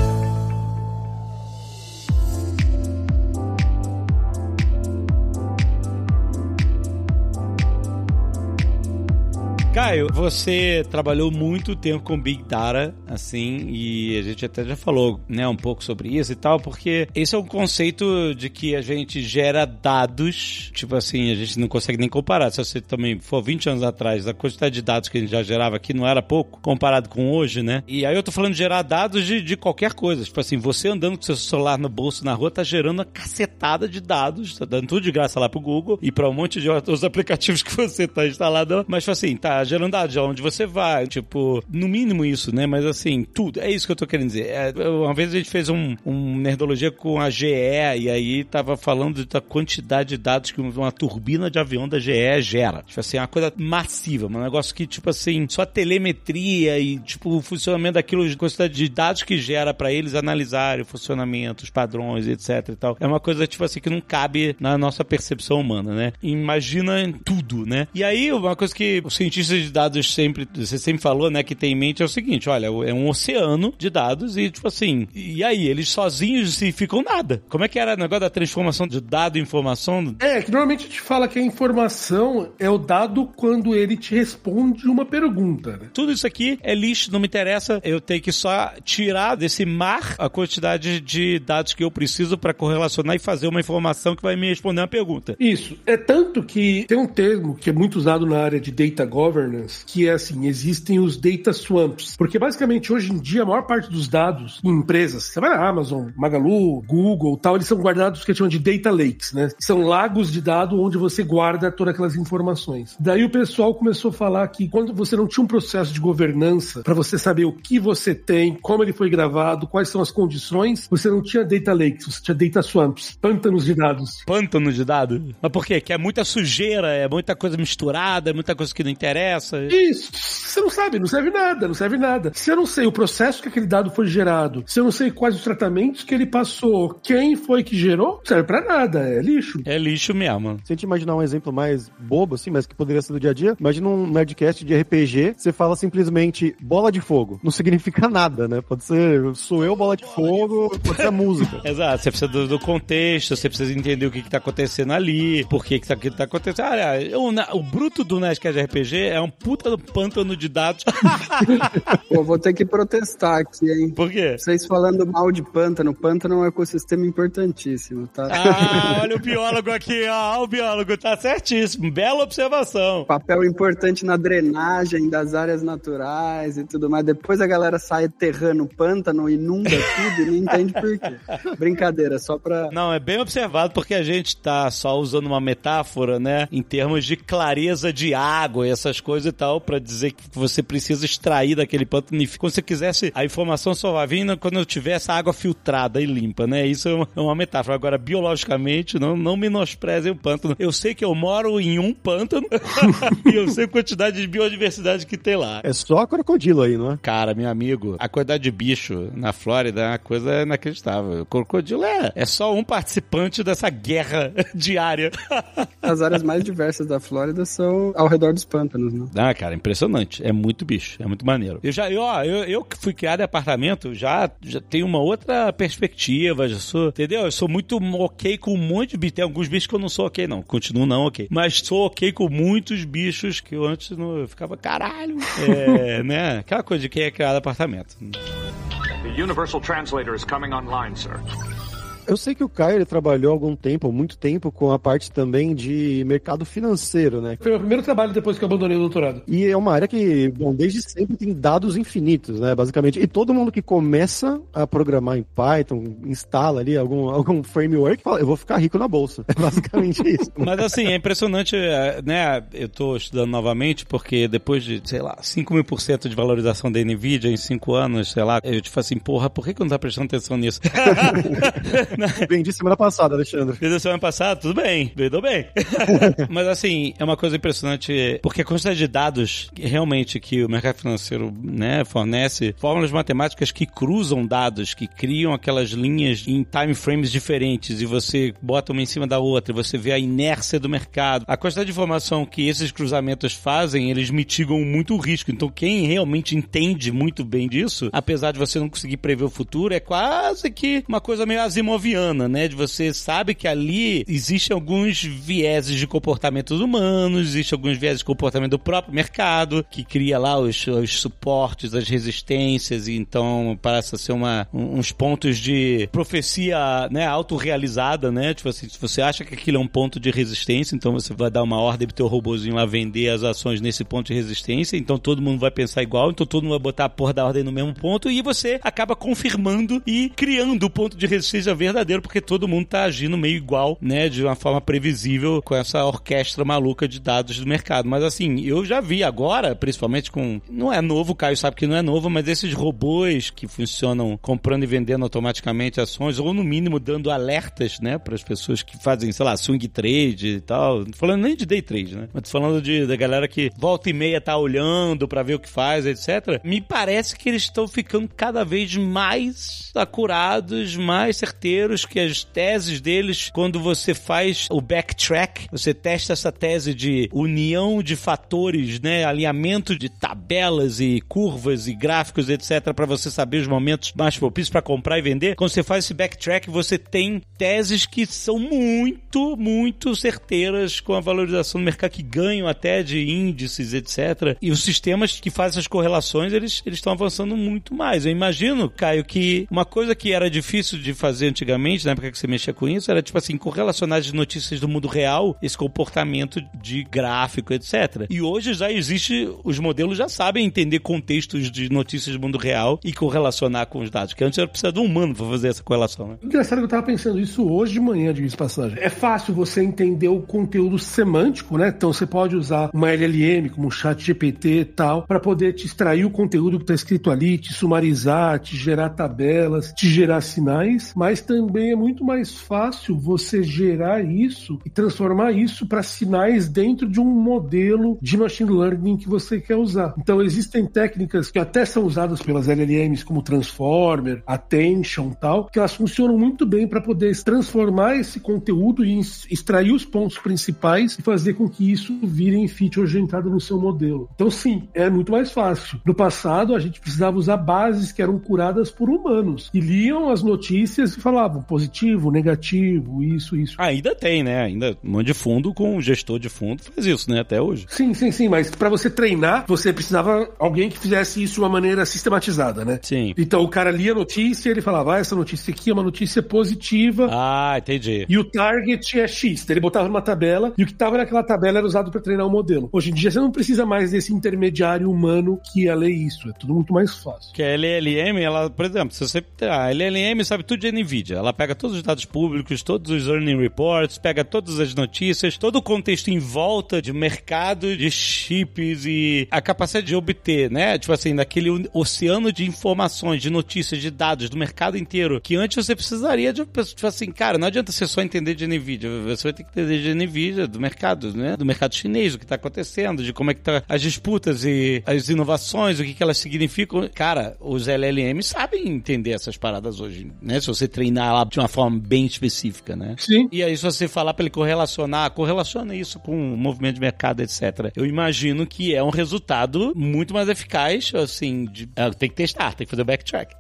Caio, você trabalhou muito tempo com Big Data, assim, e a gente até já falou, né, um pouco sobre isso e tal, porque esse é um conceito de que a gente gera dados, tipo assim, a gente não consegue nem comparar. Se você também for vinte anos atrás, a quantidade de dados que a gente já gerava aqui não era pouco, comparado com hoje, né? E aí eu tô falando de gerar dados de, de qualquer coisa. Tipo assim, você andando com seu celular no bolso na rua, tá gerando uma cacetada de dados, tá dando tudo de graça lá pro Google e pra um monte de outros aplicativos que você tá instalado, mas tipo assim, tá gerando dados de onde você vai, tipo, no mínimo isso, né? Mas assim, tudo. É isso que eu tô querendo dizer. É, uma vez a gente fez um, um Nerdologia com a G E e aí tava falando da quantidade de dados que uma turbina de avião da G E gera. Tipo assim, é uma coisa massiva, um negócio que, tipo assim, só telemetria e, tipo, o funcionamento daquilo, a quantidade de dados que gera pra eles analisarem o funcionamento, os padrões, etc e tal. É uma coisa, tipo assim, que não cabe na nossa percepção humana, né? Imagina tudo, né? E aí, uma coisa que os cientistas de dados sempre, você sempre falou, né, que tem em mente é o seguinte, olha, é um oceano de dados e, tipo assim, e aí, eles sozinhos se ficam nada. Como é que era o negócio da transformação de dado em informação? É, que normalmente a gente fala que a informação é o dado quando ele te responde uma pergunta, né? Tudo isso aqui é lixo, não me interessa, eu tenho que só tirar desse mar a quantidade de dados que eu preciso para correlacionar e fazer uma informação que vai me responder uma pergunta. Isso. É tanto que tem um termo que é muito usado na área de data governance, que é assim, existem os data swamps, porque basicamente hoje em dia a maior parte dos dados em empresas, você vai na Amazon, Magalu, Google, tal, eles são guardados que a gente chama de data lakes, né? São lagos de dados onde você guarda todas aquelas informações. Daí o pessoal começou a falar que quando você não tinha um processo de governança para você saber o que você tem, como ele foi gravado, quais são as condições, você não tinha data lakes, você tinha data swamps, pântanos de dados. Pântanos de dados? Mas por quê? Que é muita sujeira, é muita coisa misturada, é muita coisa que não interessa. Isso, você não sabe, não serve nada, não serve nada. Se eu não sei o processo que aquele dado foi gerado, se eu não sei quais os tratamentos que ele passou, quem foi que gerou, não serve pra nada, é lixo. É lixo mesmo. Se a gente imaginar um exemplo mais bobo, assim, mas que poderia ser do dia a dia, imagina um Nerdcast de R P G, você fala simplesmente bola de fogo. Não significa nada, né? Pode ser sou eu, bola de fogo, pode ser a música. Exato, você precisa do, do contexto, você precisa entender o que que tá acontecendo ali, por que que tá, que tá acontecendo. Ah, o, o bruto do Nerdcast de R P G é um puta pântano de dados. Pô, vou ter que protestar aqui, hein? Por quê? Vocês falando mal de pântano, pântano é um ecossistema importantíssimo, tá? Ah, olha o biólogo aqui, ó, o biólogo tá certíssimo, bela observação. Papel importante na drenagem das áreas naturais e tudo mais. Depois a galera sai aterrando o pântano, inunda tudo e não entende por quê. Brincadeira, só pra... Não, é bem observado porque a gente tá só usando uma metáfora, né, em termos de clareza de água e essas coisas e tal, pra dizer que você precisa extrair daquele pântano. E quando você quisesse, a informação só vai vir quando eu tiver essa água filtrada e limpa, né? Isso é uma, é uma metáfora. Agora, biologicamente, não, não menosprezem o pântano. Eu sei que eu moro em um pântano e eu sei a quantidade de biodiversidade que tem lá. É só crocodilo aí, não é? Cara, meu amigo, a quantidade de bicho na Flórida é uma coisa inacreditável. O crocodilo é, é só um participante dessa guerra diária. As áreas mais diversas da Flórida são ao redor dos pântanos, né? Ah, cara, impressionante. É muito bicho, é muito maneiro. Eu já, eu, ó, eu, eu que fui criado em apartamento, já, já tenho uma outra perspectiva, já sou, entendeu? Eu sou muito ok com um monte de bichos. Tem alguns bichos que eu não sou ok, não. Continuo não ok. Mas sou ok com muitos bichos que eu antes não, eu ficava, caralho. É, né? Aquela coisa de quem é criado em apartamento. The Universal Translator is coming online, sir. Eu sei que o Caio, ele trabalhou algum tempo, muito tempo, com a parte também de mercado financeiro, né? Foi o meu primeiro trabalho depois que eu abandonei o doutorado. E é uma área que, bom, desde sempre tem dados infinitos, né, basicamente. E todo mundo que começa a programar em Python, instala ali algum, algum framework, fala, eu vou ficar rico na bolsa. É basicamente isso. Mas assim, é impressionante, né, eu tô estudando novamente, porque depois de, sei lá, cinco mil por cento de valorização da NVIDIA em cinco anos, sei lá, eu te falo assim, porra, por que que eu não tá prestando atenção nisso? Vendi semana passada, Alexandre. Vendeu semana passada, tudo bem, vendeu bem. Mas assim, é uma coisa impressionante, porque a quantidade de dados realmente que o mercado financeiro, né, fornece, fórmulas matemáticas que cruzam dados, que criam aquelas linhas em time frames diferentes, e você bota uma em cima da outra, e você vê a inércia do mercado. A quantidade de informação que esses cruzamentos fazem, eles mitigam muito o risco. Então quem realmente entende muito bem disso, apesar de você não conseguir prever o futuro, é quase que uma coisa meio asimoviana, né? De você sabe que ali existem alguns vieses de comportamentos humanos, existem alguns vieses de comportamento do próprio mercado, que cria lá os, os suportes, as resistências, e então parece ser uma, uns pontos de profecia, né, autorrealizada, né? Tipo assim, se você acha que aquilo é um ponto de resistência, então você vai dar uma ordem pro teu robozinho lá vender as ações nesse ponto de resistência, então todo mundo vai pensar igual, então todo mundo vai botar a porra da ordem no mesmo ponto, e você acaba confirmando e criando o ponto de resistência verdadeiro, porque todo mundo tá agindo meio igual, né, de uma forma previsível com essa orquestra maluca de dados do mercado. Mas assim, eu já vi agora, principalmente com, não é novo, o Caio sabe que não é novo, mas esses robôs que funcionam comprando e vendendo automaticamente ações, ou no mínimo dando alertas, né, para as pessoas que fazem, sei lá, swing trade e tal, não tô falando nem de day trade, né, mas tô falando de, da galera que volta e meia tá olhando pra ver o que faz, etcétera. Me parece que eles estão ficando cada vez mais acurados, mais certeiros, que as teses deles, quando você faz o backtrack, você testa essa tese de união de fatores, né, alinhamento de tabelas e curvas e gráficos, etcétera, para você saber os momentos mais propícios para comprar e vender. Quando você faz esse backtrack, você tem teses que são muito, muito certeiras com a valorização do mercado, que ganham até de índices, etcétera. E os sistemas que fazem essas correlações, eles eles estão avançando muito mais. Eu imagino, Caio, que uma coisa que era difícil de fazer antigamente, na época que você mexia com isso, era tipo assim, correlacionar as notícias do mundo real, esse comportamento de gráfico, etcétera. E hoje já existe, os modelos já sabem entender contextos de notícias do mundo real e correlacionar com os dados, que antes era precisar de um humano para fazer essa correlação, né? Engraçado que eu tava pensando isso hoje de manhã, de passagem. É fácil você entender o conteúdo semântico, né? Então você pode usar uma L L M, como o chat G P T e tal, para poder te extrair o conteúdo que tá escrito ali, te sumarizar, te gerar tabelas, te gerar sinais, mas também é muito mais fácil você gerar isso e transformar isso para sinais dentro de um modelo de machine learning que você quer usar. Então existem técnicas que até são usadas pelas L L Ms, como Transformer, Attention e tal, que elas funcionam muito bem para poder transformar esse conteúdo e extrair os pontos principais e fazer com que isso vire em feature de entrada no seu modelo. Então sim, é muito mais fácil. No passado, a gente precisava usar bases que eram curadas por humanos, e liam as notícias e falavam positivo, negativo, isso, isso. Ah, ainda tem, né? Ainda um monte de fundo com o gestor de fundo faz isso, né? Até hoje. Sim, sim, sim, mas para você treinar, você precisava alguém que fizesse isso de uma maneira sistematizada, né? Sim. Então o cara lia a notícia e ele falava, ah, essa notícia aqui é uma notícia positiva. Ah, entendi. E o target é X. Ele botava numa tabela e o que estava naquela tabela era usado para treinar o modelo. Hoje em dia você não precisa mais desse intermediário humano que ia ler isso. É tudo muito mais fácil. Que a L L M, ela, por exemplo, se você... A L L M sabe tudo de NVIDIA. Ela pega todos os dados públicos, todos os earning reports, pega todas as notícias, todo o contexto em volta de mercado de chips e a capacidade de obter, né? Tipo assim, daquele oceano de informações, de notícias, de dados do mercado inteiro, que antes você precisaria de... Tipo assim, cara, não adianta você só entender de NVIDIA, você vai ter que entender de NVIDIA, do mercado, né? Do mercado chinês, o que tá acontecendo, de como é que tá as disputas e as inovações, o que que elas significam. Cara, os L L Ms sabem entender essas paradas hoje, né? Se você treinar falar de uma forma bem específica, né? Sim. E aí, se você falar pra ele correlacionar, correlaciona isso com o movimento de mercado, etcétera. Eu imagino que é um resultado muito mais eficaz, assim, de, é, tem que testar, tem que fazer o backtrack.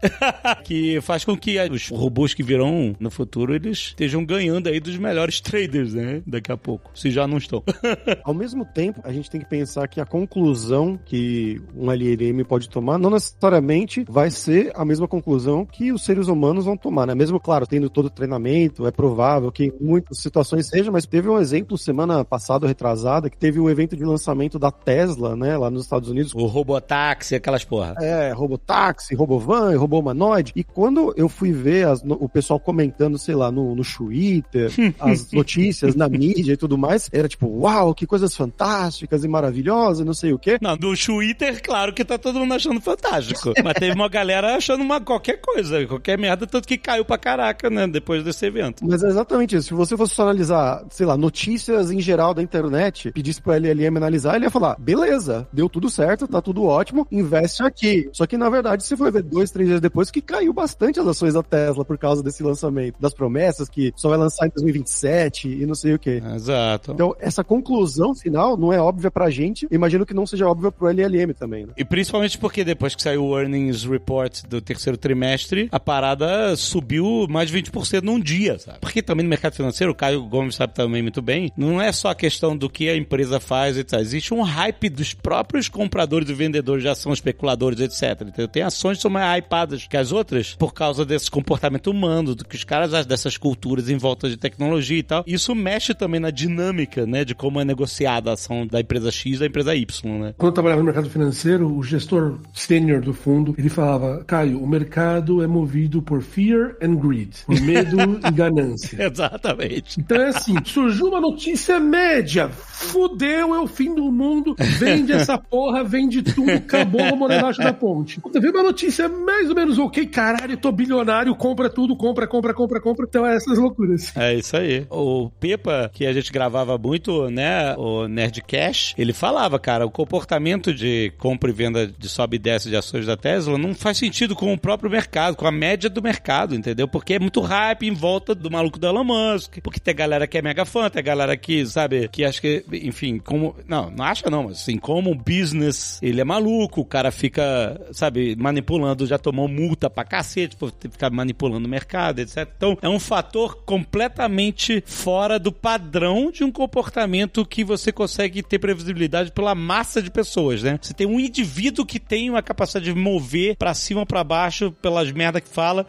Que faz com que os robôs que virão no futuro, eles estejam ganhando aí dos melhores traders, né? Daqui a pouco, se já não estão. Ao mesmo tempo, a gente tem que pensar que a conclusão que um L L M pode tomar não necessariamente vai ser a mesma conclusão que os seres humanos vão tomar, né? Mesmo, claro, tendo todo o treinamento, é provável que em muitas situações seja, mas teve um exemplo semana passada, retrasada, que teve o evento de lançamento da Tesla, né? Lá nos Estados Unidos. O robotáxi, aquelas porra. É, robotáxi, robovan, robô humanoide. E quando eu fui ver as, o pessoal comentando, sei lá, no, no Twitter, as notícias na mídia e tudo mais, era tipo, uau, que coisas fantásticas e maravilhosas, não sei o quê. Não, no Twitter, claro que tá todo mundo achando fantástico. Mas teve uma galera achando uma qualquer coisa, qualquer merda, tanto que caiu pra caraca, né, depois desse evento. Mas é exatamente isso. Se você fosse só analisar, sei lá, notícias em geral da internet, pedisse pro L L M analisar, ele ia falar, beleza, deu tudo certo, tá tudo ótimo, investe aqui. Só que, na verdade, você foi ver dois, três dias depois que caiu bastante as ações da Tesla por causa desse lançamento, das promessas que só vai lançar em dois mil e vinte e sete e não sei o quê. Exato. Então, essa conclusão final não é óbvia pra gente, imagino que não seja óbvia pro L L M também, né? E principalmente porque depois que saiu o earnings report do terceiro trimestre, a parada subiu mais de vinte por cento num dia, sabe? Porque também no mercado financeiro, o Caio Gomes sabe também muito bem, não é só a questão do que a empresa faz, etcétera. Existe um hype dos próprios compradores e vendedores de ação, especuladores, etcétera. Então, tem ações que são mais hypadas que as outras por causa desse comportamento humano, do que os caras acham dessas culturas em volta de tecnologia e tal. Isso mexe também na dinâmica, né, de como é negociada a ação da empresa X e da empresa Y, né? Quando eu trabalhava no mercado financeiro, o gestor sênior do fundo, ele falava, Caio, o mercado é movido por fear and greed, por medo e ganância. Exatamente. Então é assim, surgiu uma notícia média, fudeu, é o fim do mundo, vende essa porra, vende tudo, acabou, vamos debaixo da ponte. Quando vem uma notícia mais ou menos ok, caralho, eu tô bilionário, compra tudo, compra, compra, compra, compra, então é essas loucuras. É isso aí. O Pepa, que a gente gravava muito, né, o Nerdcast, ele falava, cara, o comportamento de compra e venda de sobe e desce de ações da Tesla não faz sentido com o próprio mercado, com a média do mercado, entendeu? Porque é muito hype em volta do maluco do Elon Musk, porque tem galera que é mega fã, tem galera que, sabe, que acha que, enfim, como, não, não acha não, mas assim, como business, ele é maluco, o cara fica, sabe, manipulando, já tomou multa pra cacete por ficar manipulando o mercado, etcétera. Então, é um fator completamente fora do padrão de um comportamento que você consegue ter previsibilidade pela massa de pessoas, né? Você tem um indivíduo que tem uma capacidade de mover pra cima ou pra baixo pelas merdas que fala.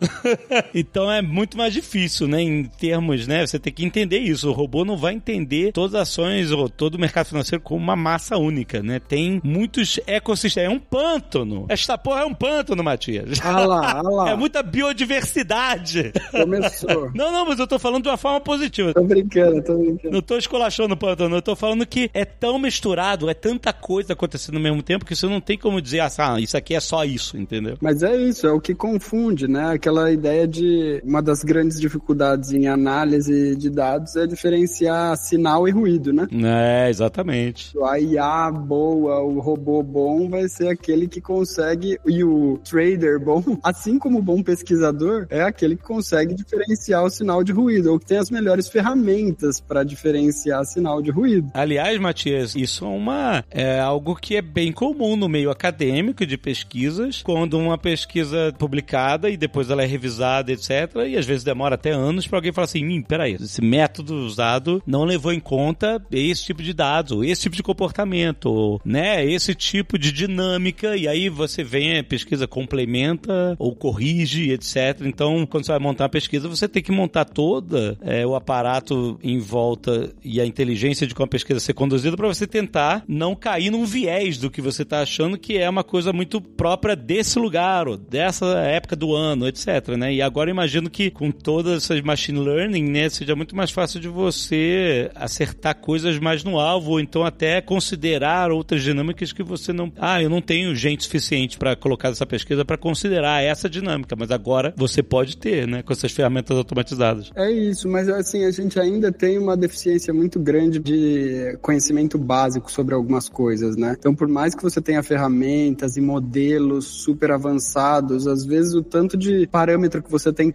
Então é muito mais difícil, né? Em termos, né? Você tem que entender isso. O robô não vai entender todas as ações ou todo o mercado financeiro como uma massa única, né? Tem muitos ecossistemas. É um pântano. Esta porra é um pântano, Matias. Ah lá, ah lá. É muita biodiversidade. Começou. Não, não, mas eu tô falando de uma forma positiva. Tô brincando, tô brincando. Não tô esculachando o pântano, eu tô falando que é tão misturado, é tanta coisa acontecendo ao mesmo tempo que você não tem como dizer, ah, isso aqui é só isso, entendeu? Mas é isso, é o que confunde, né? Aquela ideia de uma das grandes dificuldades em análise de dados é diferenciar sinal e ruído, né? É, exatamente. A I A boa, o robô bom vai ser aquele que consegue, e o trader bom, assim como o bom pesquisador, é aquele que consegue diferenciar o sinal de ruído, ou que tem as melhores ferramentas para diferenciar sinal de ruído. Aliás, Matias, isso é, uma, é algo que é bem comum no meio acadêmico de pesquisas, quando uma pesquisa publicada e depois ela é revisada, etcétera, e às vezes demora até anos para alguém falar assim, hum, peraí, esse método usado não levou em conta esse tipo de dados, ou esse tipo de comportamento, ou, né, esse tipo de dinâmica, e aí você vem, a pesquisa complementa ou corrige, etcétera. Então, quando você vai montar uma pesquisa, você tem que montar toda é, o aparato em volta e a inteligência de como a pesquisa ser conduzida para você tentar não cair num viés do que você está achando que é uma coisa muito própria desse lugar, ou dessa época do ano, etcétera, né? E agora eu imagino que com todas essas machine learning, né, seja muito mais fácil de você acertar coisas mais no alvo, ou então até considerar outras dinâmicas que você não... Ah, eu não tenho gente suficiente para colocar essa pesquisa para considerar essa dinâmica, mas agora você pode ter, né, com essas ferramentas automatizadas. É isso, mas assim, a gente ainda tem uma deficiência muito grande de conhecimento básico sobre algumas coisas, né? Então, por mais que você tenha ferramentas e modelos super avançados, às vezes o tanto de parâmetro que você tem que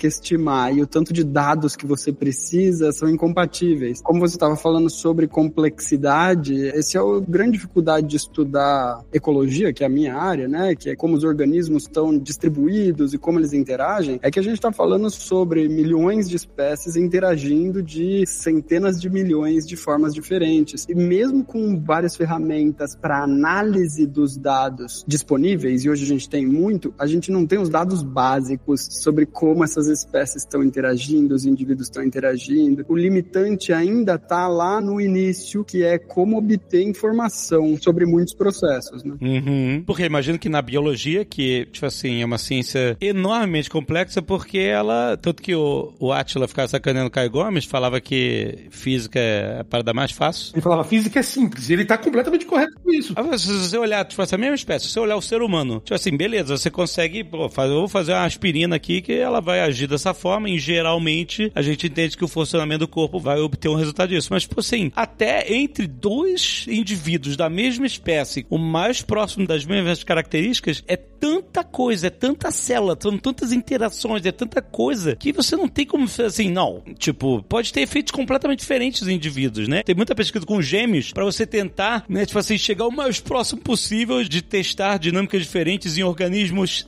que estimar e o tanto de dados que você precisa são incompatíveis. Como você estava falando sobre complexidade, essa é a grande dificuldade de estudar ecologia, que é a minha área, né, que é como os organismos estão distribuídos e como eles interagem, é que a gente está falando sobre milhões de espécies interagindo de centenas de milhões de formas diferentes. E mesmo com várias ferramentas para análise dos dados disponíveis, e hoje a gente tem muito, a gente não tem os dados básicos sobre como essas espécies estão interagindo, os indivíduos estão interagindo. O limitante ainda está lá no início, que é como obter informação sobre muitos processos, né? Uhum. Porque imagino que na biologia, que, tipo assim, é uma ciência enormemente complexa, porque ela, tanto que o, o Átila ficava sacaneando o Caio Gomes, falava que física é a parada mais fácil. Ele falava, física é simples, e ele tá completamente correto com isso. Ah, se você olhar, tipo, essa mesma espécie, se você olhar o ser humano, tipo assim, beleza, você consegue, pô, fazer, eu vou fazer uma aspirina aqui que ela vai agir dessa forma, e geralmente a gente entende que o funcionamento do corpo vai obter um resultado disso. Mas, tipo assim, até entre dois indivíduos da mesma espécie, o mais próximo das mesmas características, é tanta coisa, é tanta célula, são tantas interações, é tanta coisa, que você não tem como fazer assim, não. Tipo, pode ter efeitos completamente diferentes em indivíduos, né? Tem muita pesquisa com gêmeos pra você tentar, né, tipo assim, chegar o mais próximo possível de testar dinâmicas diferentes em organismos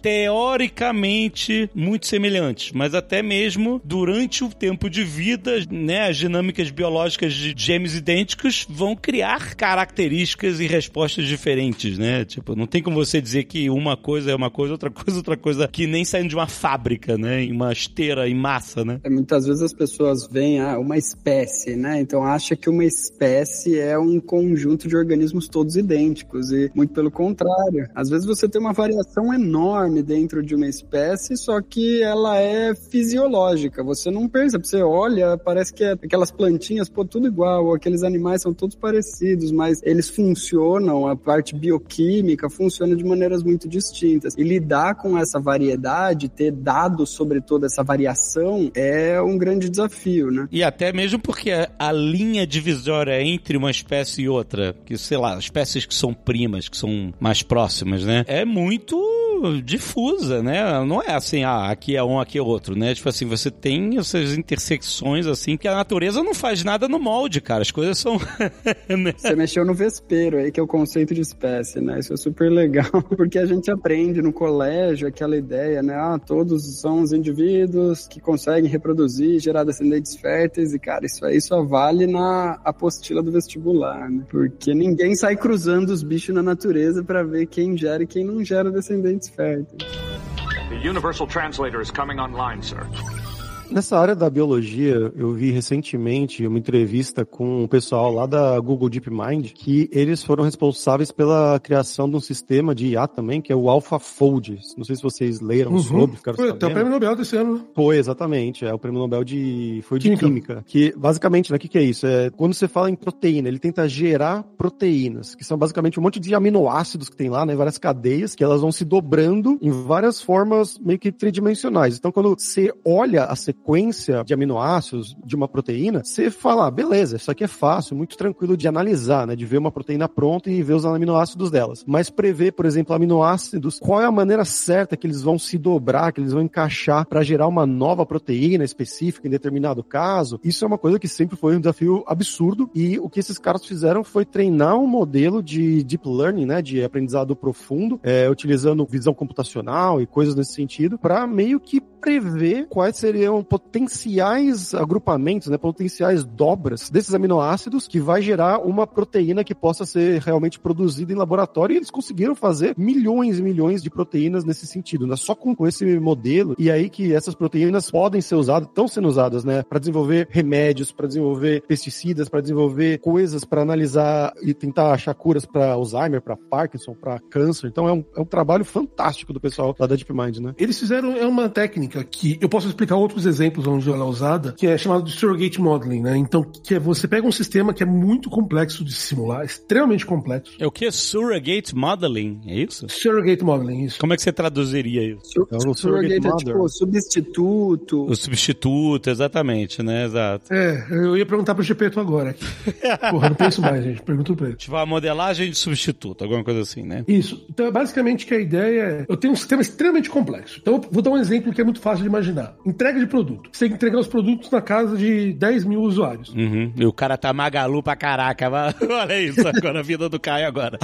teoricamente muito semelhantes, mas até mesmo durante o tempo de vida, né, as dinâmicas biológicas de gêmeos idênticos vão criar características e respostas diferentes, né? Tipo, não tem como você dizer que uma coisa é uma coisa, outra coisa outra coisa, que nem saindo de uma fábrica, né? Em uma esteira em massa, né? É, muitas vezes as pessoas veem ah, uma espécie, né? Então acha que uma espécie é um conjunto de organismos todos idênticos, e muito pelo contrário. Às vezes você tem uma variação enorme dentro de uma espécie, só que ela é fisiológica. Você não percebe, você olha, parece que é aquelas plantinhas, pô, tudo igual, aqueles animais são todos parecidos, mas eles funcionam, a parte bioquímica funciona de maneiras muito distintas. E lidar com essa variedade, ter dados sobre toda essa variação, é um grande desafio, né? E até mesmo porque a linha divisória entre uma espécie e outra, que, sei lá, espécies que são primas, que são mais próximas, né? É muito difusa, né? Não é assim, ah, aqui é um, aqui é outro, né? Tipo assim, você tem essas intersecções, assim, que a natureza não faz nada no molde, cara. As coisas são... né? Você mexeu no vespeiro aí, que é o conceito de espécie, né? Isso é super legal, porque a gente aprende no colégio aquela ideia, né? Ah, todos são os indivíduos que conseguem reproduzir, gerar descendentes férteis, e, cara, isso aí só vale na apostila do vestibular, né? Porque ninguém sai cruzando os bichos na natureza pra ver quem gera e quem não gera descendentes férteis. The Universal Translator is coming online, sir. Nessa área da biologia, eu vi recentemente uma entrevista com o pessoal lá da Google DeepMind, que eles foram responsáveis pela criação de um sistema de I A também, que é o AlphaFold. Não sei se vocês leram uhum. sobre, ficaram Foi sabendo. até o prêmio Nobel desse ano, né? Foi, exatamente. É o prêmio Nobel de... Foi de Química. Química. Que, basicamente, né, o que, que é isso? É, quando você fala em proteína, ele tenta gerar proteínas, que são basicamente um monte de aminoácidos que tem lá, né? Várias cadeias, que elas vão se dobrando em várias formas meio que tridimensionais. Então, quando você olha a sequência de aminoácidos de uma proteína, você fala, ah, beleza, isso aqui é fácil, muito tranquilo de analisar, né? De ver uma proteína pronta e ver os aminoácidos delas. Mas prever, por exemplo, aminoácidos, qual é a maneira certa que eles vão se dobrar, que eles vão encaixar para gerar uma nova proteína específica em determinado caso, isso é uma coisa que sempre foi um desafio absurdo, e o que esses caras fizeram foi treinar um modelo de deep learning, né? De aprendizado profundo, é, utilizando visão computacional e coisas nesse sentido, para meio que prever quais seriam potenciais agrupamentos, né, potenciais dobras desses aminoácidos que vai gerar uma proteína que possa ser realmente produzida em laboratório, e eles conseguiram fazer milhões e milhões de proteínas nesse sentido, né, só com, com esse modelo, e aí que essas proteínas podem ser usadas, estão sendo usadas, né, para desenvolver remédios, para desenvolver pesticidas, para desenvolver coisas, para analisar e tentar achar curas para Alzheimer, para Parkinson, para câncer. Então é um, é um trabalho fantástico do pessoal lá da DeepMind, né? Eles fizeram é uma técnica que eu posso explicar outros exemplos onde ela é usada, que é chamado de surrogate modeling, né? Então, que é você pega um sistema que é muito complexo de simular, extremamente complexo. É o que? Surrogate modeling, é isso? Surrogate modeling, isso. Como é que você traduziria isso? Sur- É o surrogate é tipo substituto. O substituto, exatamente, né? Exato. É, eu ia perguntar pro Gepeto agora. Porra, não penso mais, gente. Pergunto pra ele. Tipo, a modelagem de substituto, alguma coisa assim, né? Isso. Então, basicamente, que a ideia é... Eu tenho um sistema extremamente complexo. Então, eu vou dar um exemplo que é muito muito fácil de imaginar. Entrega de produto. Você tem que entregar os produtos na casa de dez mil usuários. Uhum. E o cara tá magalu pra caraca. Olha isso agora, a vida do Caio agora.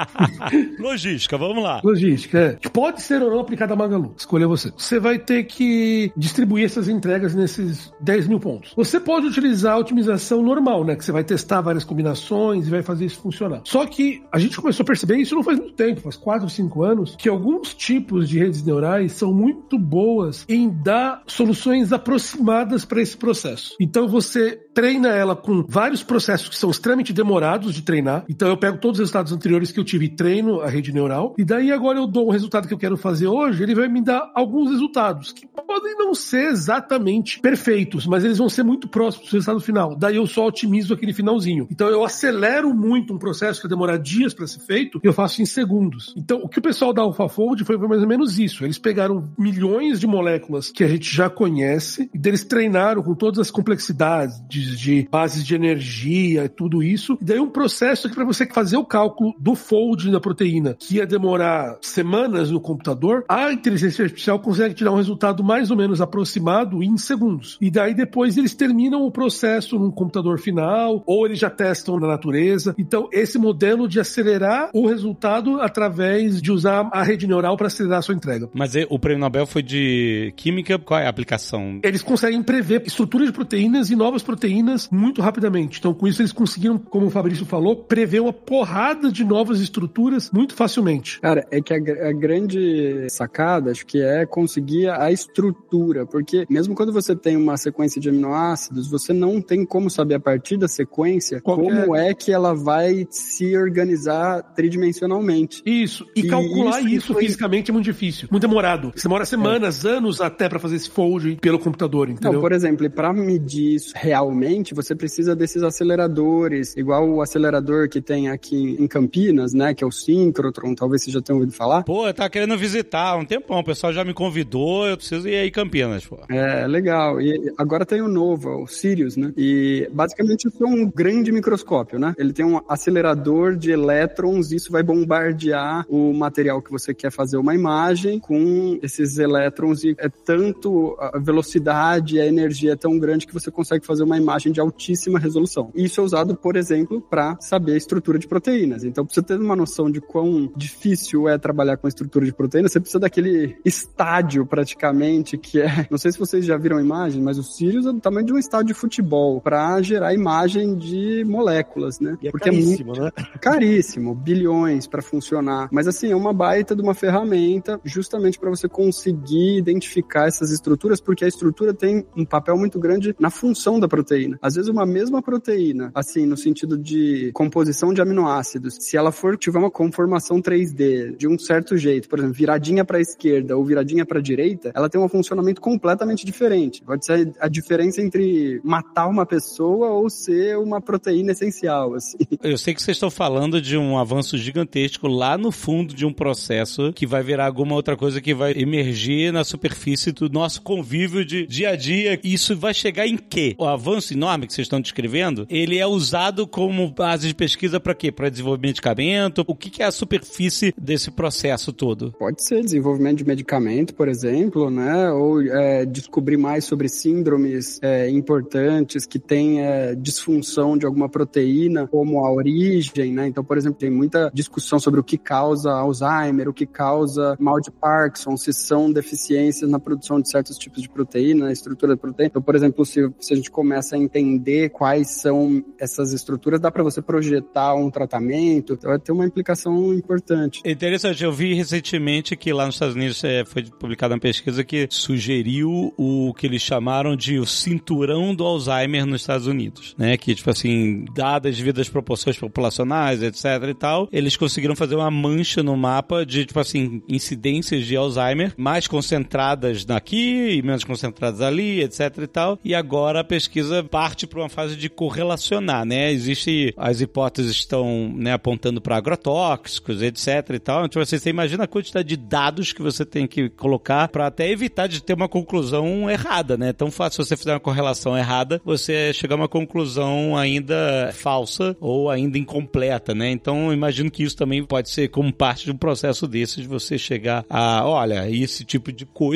Logística, vamos lá. Logística, é. Pode ser ou não aplicada a Magalu. Escolha você. Você vai ter que distribuir essas entregas nesses dez mil pontos. Você pode utilizar a otimização normal, né? Que você vai testar várias combinações e vai fazer isso funcionar. Só que a gente começou a perceber isso não faz muito tempo, faz quatro, cinco anos, que alguns tipos de redes neurais são muito boas em dar soluções aproximadas para esse processo. Então você treina ela com vários processos que são extremamente demorados de treinar. Então eu pego todos os resultados anteriores que eu tive e treino a rede neural. E daí agora eu dou um resultado que eu quero fazer hoje, ele vai me dar alguns resultados que podem não ser exatamente perfeitos, mas eles vão ser muito próximos do resultado final. Daí eu só otimizo aquele finalzinho. Então eu acelero muito um processo que vai demorar dias para ser feito e eu faço em segundos. Então o que o pessoal da AlphaFold foi mais ou menos isso. Eles pegaram milhões de moléculas que a gente já conhece e eles treinaram com todas as complexidades de, de bases de energia e tudo isso. E daí um processo que para você fazer o cálculo do fold da proteína, que ia demorar semanas no computador, a inteligência artificial consegue te dar um resultado mais ou menos aproximado em segundos. E daí depois eles terminam o processo num computador final, ou eles já testam na natureza. Então esse modelo de acelerar o resultado através de usar a rede neural para acelerar a sua entrega. Mas o prêmio Nobel foi de química, qual é a aplicação? Eles conseguem prever estruturas de proteínas e novas proteínas muito rapidamente. Então com isso eles conseguiram, como o Fabrício falou, prever uma porrada de novas estruturas muito facilmente. Cara, é que a, a grande sacada, acho que é conseguir a estrutura, porque mesmo quando você tem uma sequência de aminoácidos, você não tem como saber a partir da sequência Qualquer... como é que ela vai se organizar tridimensionalmente. Isso, e, e calcular isso, isso foi... fisicamente é muito difícil, muito demorado. Você demora semanas, é. anos até pra fazer esse fold pelo computador, entendeu? Não, por exemplo, para medir isso realmente, você precisa desses aceleradores, igual o acelerador que tem aqui em Campinas, né, que é o Synchrotron, talvez você já tenha ouvido falar. Pô, eu tava querendo visitar há um tempão, o pessoal já me convidou, eu preciso ir aí em Campinas, pô. É, legal. E agora tem o novo, o Sirius, né? E basicamente isso é um grande microscópio, né? Ele tem um acelerador de elétrons, isso vai bombardear o material que você quer fazer uma imagem com esses elétrons e é tanto a velocidade e a energia é tão grande que você consegue fazer uma imagem de altíssima resolução. Isso é usado, por exemplo, para saber a estrutura de proteínas. Então, pra você ter uma noção de quão difícil é trabalhar com a estrutura de proteínas, você precisa daquele estádio, praticamente, que é... Não sei se vocês já viram a imagem, mas o Sirius é do tamanho de um estádio de futebol para gerar imagem de moléculas, né? E é Porque caríssimo, é muito... né? Caríssimo, bilhões para funcionar. Mas, assim, é uma baita de uma ferramenta justamente para você conseguir identificar essas estruturas, porque a estrutura tem um papel muito grande na função da proteína. Às vezes, uma mesma proteína, assim, no sentido de composição de aminoácidos, se ela for tiver uma conformação três D de um certo jeito, por exemplo, viradinha para a esquerda ou viradinha para a direita, ela tem um funcionamento completamente diferente. Pode ser a diferença entre matar uma pessoa ou ser uma proteína essencial, assim. Eu sei que vocês estão falando de um avanço gigantesco lá no fundo de um processo que vai virar alguma outra coisa que vai emergir na superfície do nosso convívio de dia a dia. Isso vai chegar em quê? O avanço enorme que vocês estão descrevendo, ele é usado como base de pesquisa para quê? Para desenvolver medicamento? O que, que é a superfície desse processo todo? Pode ser desenvolvimento de medicamento, por exemplo, né? Ou é, descobrir mais sobre síndromes é, importantes que têm é, disfunção de alguma proteína, como a origem, né? Então, por exemplo, tem muita discussão sobre o que causa Alzheimer, o que causa mal de Parkinson, se são deficiências na produção de certos tipos de proteína, na estrutura da proteína. Então, por exemplo, se, se a gente começa a entender quais são essas estruturas, dá para você projetar um tratamento, então vai ter uma implicação importante. É interessante, eu vi recentemente que lá nos Estados Unidos é, foi publicada uma pesquisa que sugeriu o que eles chamaram de o cinturão do Alzheimer nos Estados Unidos, né? Que, tipo assim, dadas as devidas proporções populacionais, etc e tal, eles conseguiram fazer uma mancha no mapa de, tipo assim, incidências de Alzheimer mais concentradas aqui e menos concentradas ali, etc e tal, e agora a pesquisa parte para uma fase de correlacionar, né? Existe, as hipóteses estão, né, apontando para agrotóxicos, etc e tal, então você imagina a quantidade de dados que você tem que colocar para até evitar de ter uma conclusão errada, né? É tão fácil você fizer uma correlação errada, você chegar a uma conclusão ainda falsa ou ainda incompleta, né? Então, eu imagino que isso também pode ser como parte de um processo desse, de você chegar a, olha, esse tipo de coisa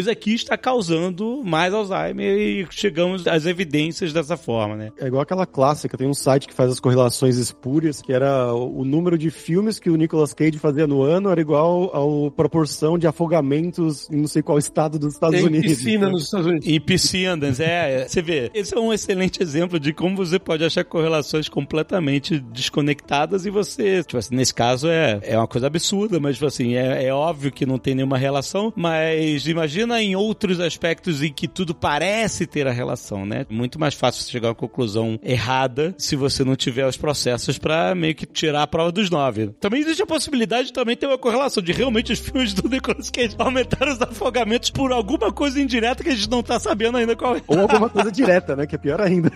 coisa que está causando mais Alzheimer e chegamos às evidências dessa forma, né? É igual aquela clássica, tem um site que faz as correlações espúrias, que era o número de filmes que o Nicolas Cage fazia no ano era igual à proporção de afogamentos em não sei qual estado dos Estados Tem Unidos. piscina nos Estados Unidos. E piscinas, é. Você vê, esse é um excelente exemplo de como você pode achar correlações completamente desconectadas e você, tipo assim, nesse caso é, é uma coisa absurda, mas tipo assim, é, é óbvio que não tem nenhuma relação, mas imagina em outros aspectos em que tudo parece ter a relação, né? Muito mais fácil você chegar a uma conclusão errada se você não tiver os processos pra meio que tirar a prova dos nove. Também existe a possibilidade de também ter uma correlação de realmente os filmes do Nicolas Cage aumentaram os afogamentos por alguma coisa indireta que a gente não tá sabendo ainda qual é. Ou alguma coisa direta, né? Que é pior ainda.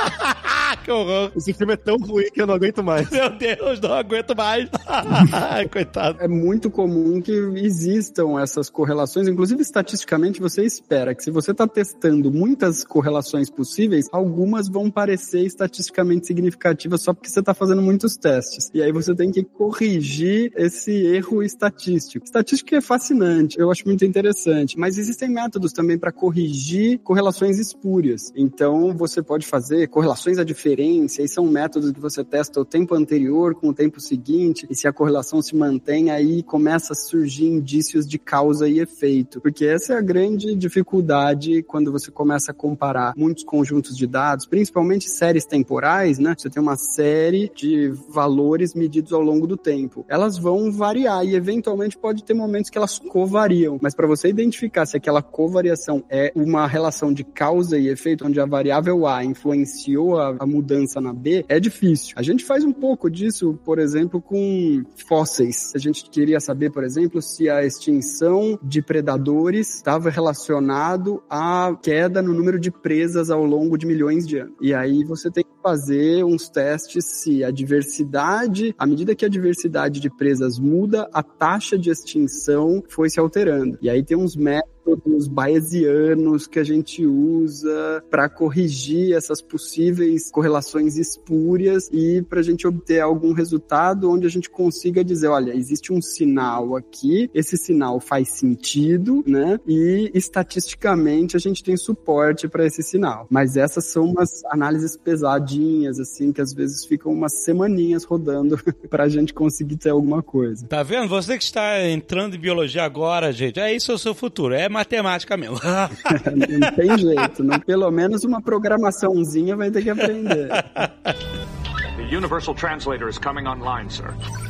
Que horror. Esse filme é tão ruim que eu não aguento mais. Meu Deus, não aguento mais. Coitado. É muito comum que existam essas correlações, inclusive estatisticamente você espera que se você está testando muitas correlações possíveis, algumas vão parecer estatisticamente significativas só porque você está fazendo muitos testes. E aí você tem que corrigir esse erro estatístico. Estatística é fascinante, eu acho muito interessante, mas existem métodos também para corrigir correlações espúrias. Então você pode fazer correlações à diferença, e são métodos que você testa o tempo anterior com o tempo seguinte, e se a correlação se mantém, aí começa a surgir indícios de causa e efeito. Porque essa é a grande dificuldade quando você começa a comparar muitos conjuntos de dados, principalmente séries temporais, né? Você tem uma série de valores medidos ao longo do tempo. Elas vão variar e eventualmente pode ter momentos que elas covariam, mas para você identificar se aquela covariação é uma relação de causa e efeito, onde a variável A influenciou a, a mudança na B, é difícil. A gente faz um pouco disso, por exemplo, com fósseis. A gente queria saber, por exemplo, se a extinção de predadores estava relacionado à queda no número de presas ao longo de milhões de anos. E aí você tem que fazer uns testes se a diversidade, à medida que a diversidade de presas muda, a taxa de extinção foi se alterando. E aí tem uns métodos bayesianos que a gente usa para corrigir essas possíveis correlações espúrias e para a gente obter algum resultado onde a gente consiga dizer, olha, existe um sinal aqui, esse sinal faz sentido, né? E estatisticamente a gente tem suporte para esse sinal. Mas essas são umas análises pesadinhas, assim, que às vezes ficam umas semaninhas rodando para a gente conseguir ter alguma coisa. Tá vendo? Você que está entrando em biologia agora, gente, é isso é o seu futuro, é matemática mesmo. Não tem jeito, não. Pelo menos uma programaçãozinha vai ter que aprender. The Universal Translator is coming online, sir.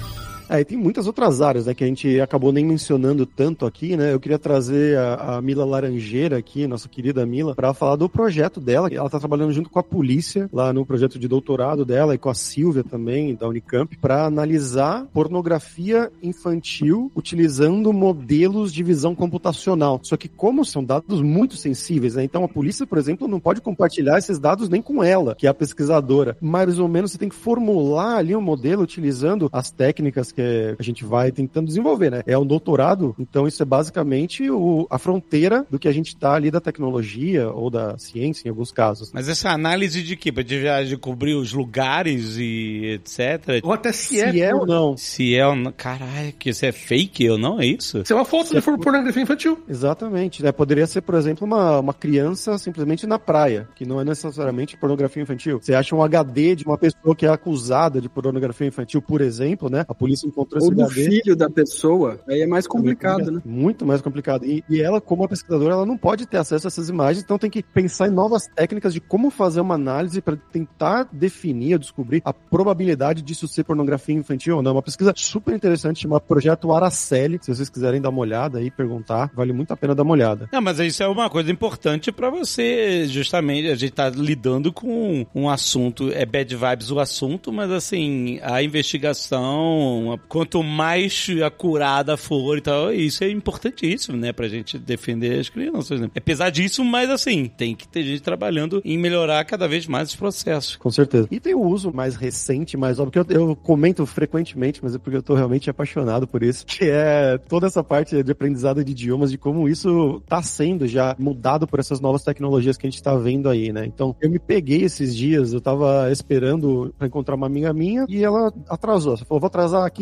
É, e tem muitas outras áreas, né, que a gente acabou nem mencionando tanto aqui, né? Eu queria trazer a, a Mila Laranjeira aqui, nossa querida Mila, para falar do projeto dela. Ela tá trabalhando junto com a polícia, lá no projeto de doutorado dela, e com a Silvia também, da Unicamp, para analisar pornografia infantil utilizando modelos de visão computacional. Só que como são dados muito sensíveis, né? Então a polícia, por exemplo, não pode compartilhar esses dados nem com ela, que é a pesquisadora. Mais ou menos você tem que formular ali um modelo utilizando as técnicas que a gente vai tentando desenvolver, né? É um doutorado, então isso é basicamente o, a fronteira do que a gente tá ali da tecnologia ou da ciência, em alguns casos. Mas essa análise de quê? De, de cobrir os lugares e etcétera? Ou até se é, se é ou não. Se é ou não. Caralho, que isso é fake ou não, é isso? Se é uma foto se de é... pornografia infantil. Exatamente, né? Poderia ser, por exemplo, uma, uma criança simplesmente na praia, que não é necessariamente pornografia infantil. Você acha um H D de uma pessoa que é acusada de pornografia infantil, por exemplo, né? A polícia encontrou esse Ou do H D. filho da pessoa, aí é mais complicado, né? Muito mais complicado. E, e ela, como a pesquisadora, ela não pode ter acesso a essas imagens, então tem que pensar em novas técnicas de como fazer uma análise para tentar definir, descobrir a probabilidade disso ser pornografia infantil ou não. Uma pesquisa super interessante, chamada Projeto Araceli. Se vocês quiserem dar uma olhada aí, perguntar, vale muito a pena dar uma olhada. Não, mas isso é uma coisa importante para você, justamente, a gente tá lidando com um assunto, é bad vibes o assunto, mas assim, a investigação, quanto mais acurada for e tal, isso é importantíssimo, né, pra gente defender as crianças, né? É pesadíssimo, mas assim, tem que ter gente trabalhando em melhorar cada vez mais os processos. Com certeza. E tem o uso mais recente, mais óbvio, que eu, eu comento frequentemente, mas é porque eu tô realmente apaixonado por isso, que é toda essa parte de aprendizado de idiomas, de como isso tá sendo já mudado por essas novas tecnologias que a gente tá vendo aí, né? Então, eu me peguei esses dias, eu tava esperando pra encontrar uma amiga minha e ela atrasou. Você falou, vou atrasar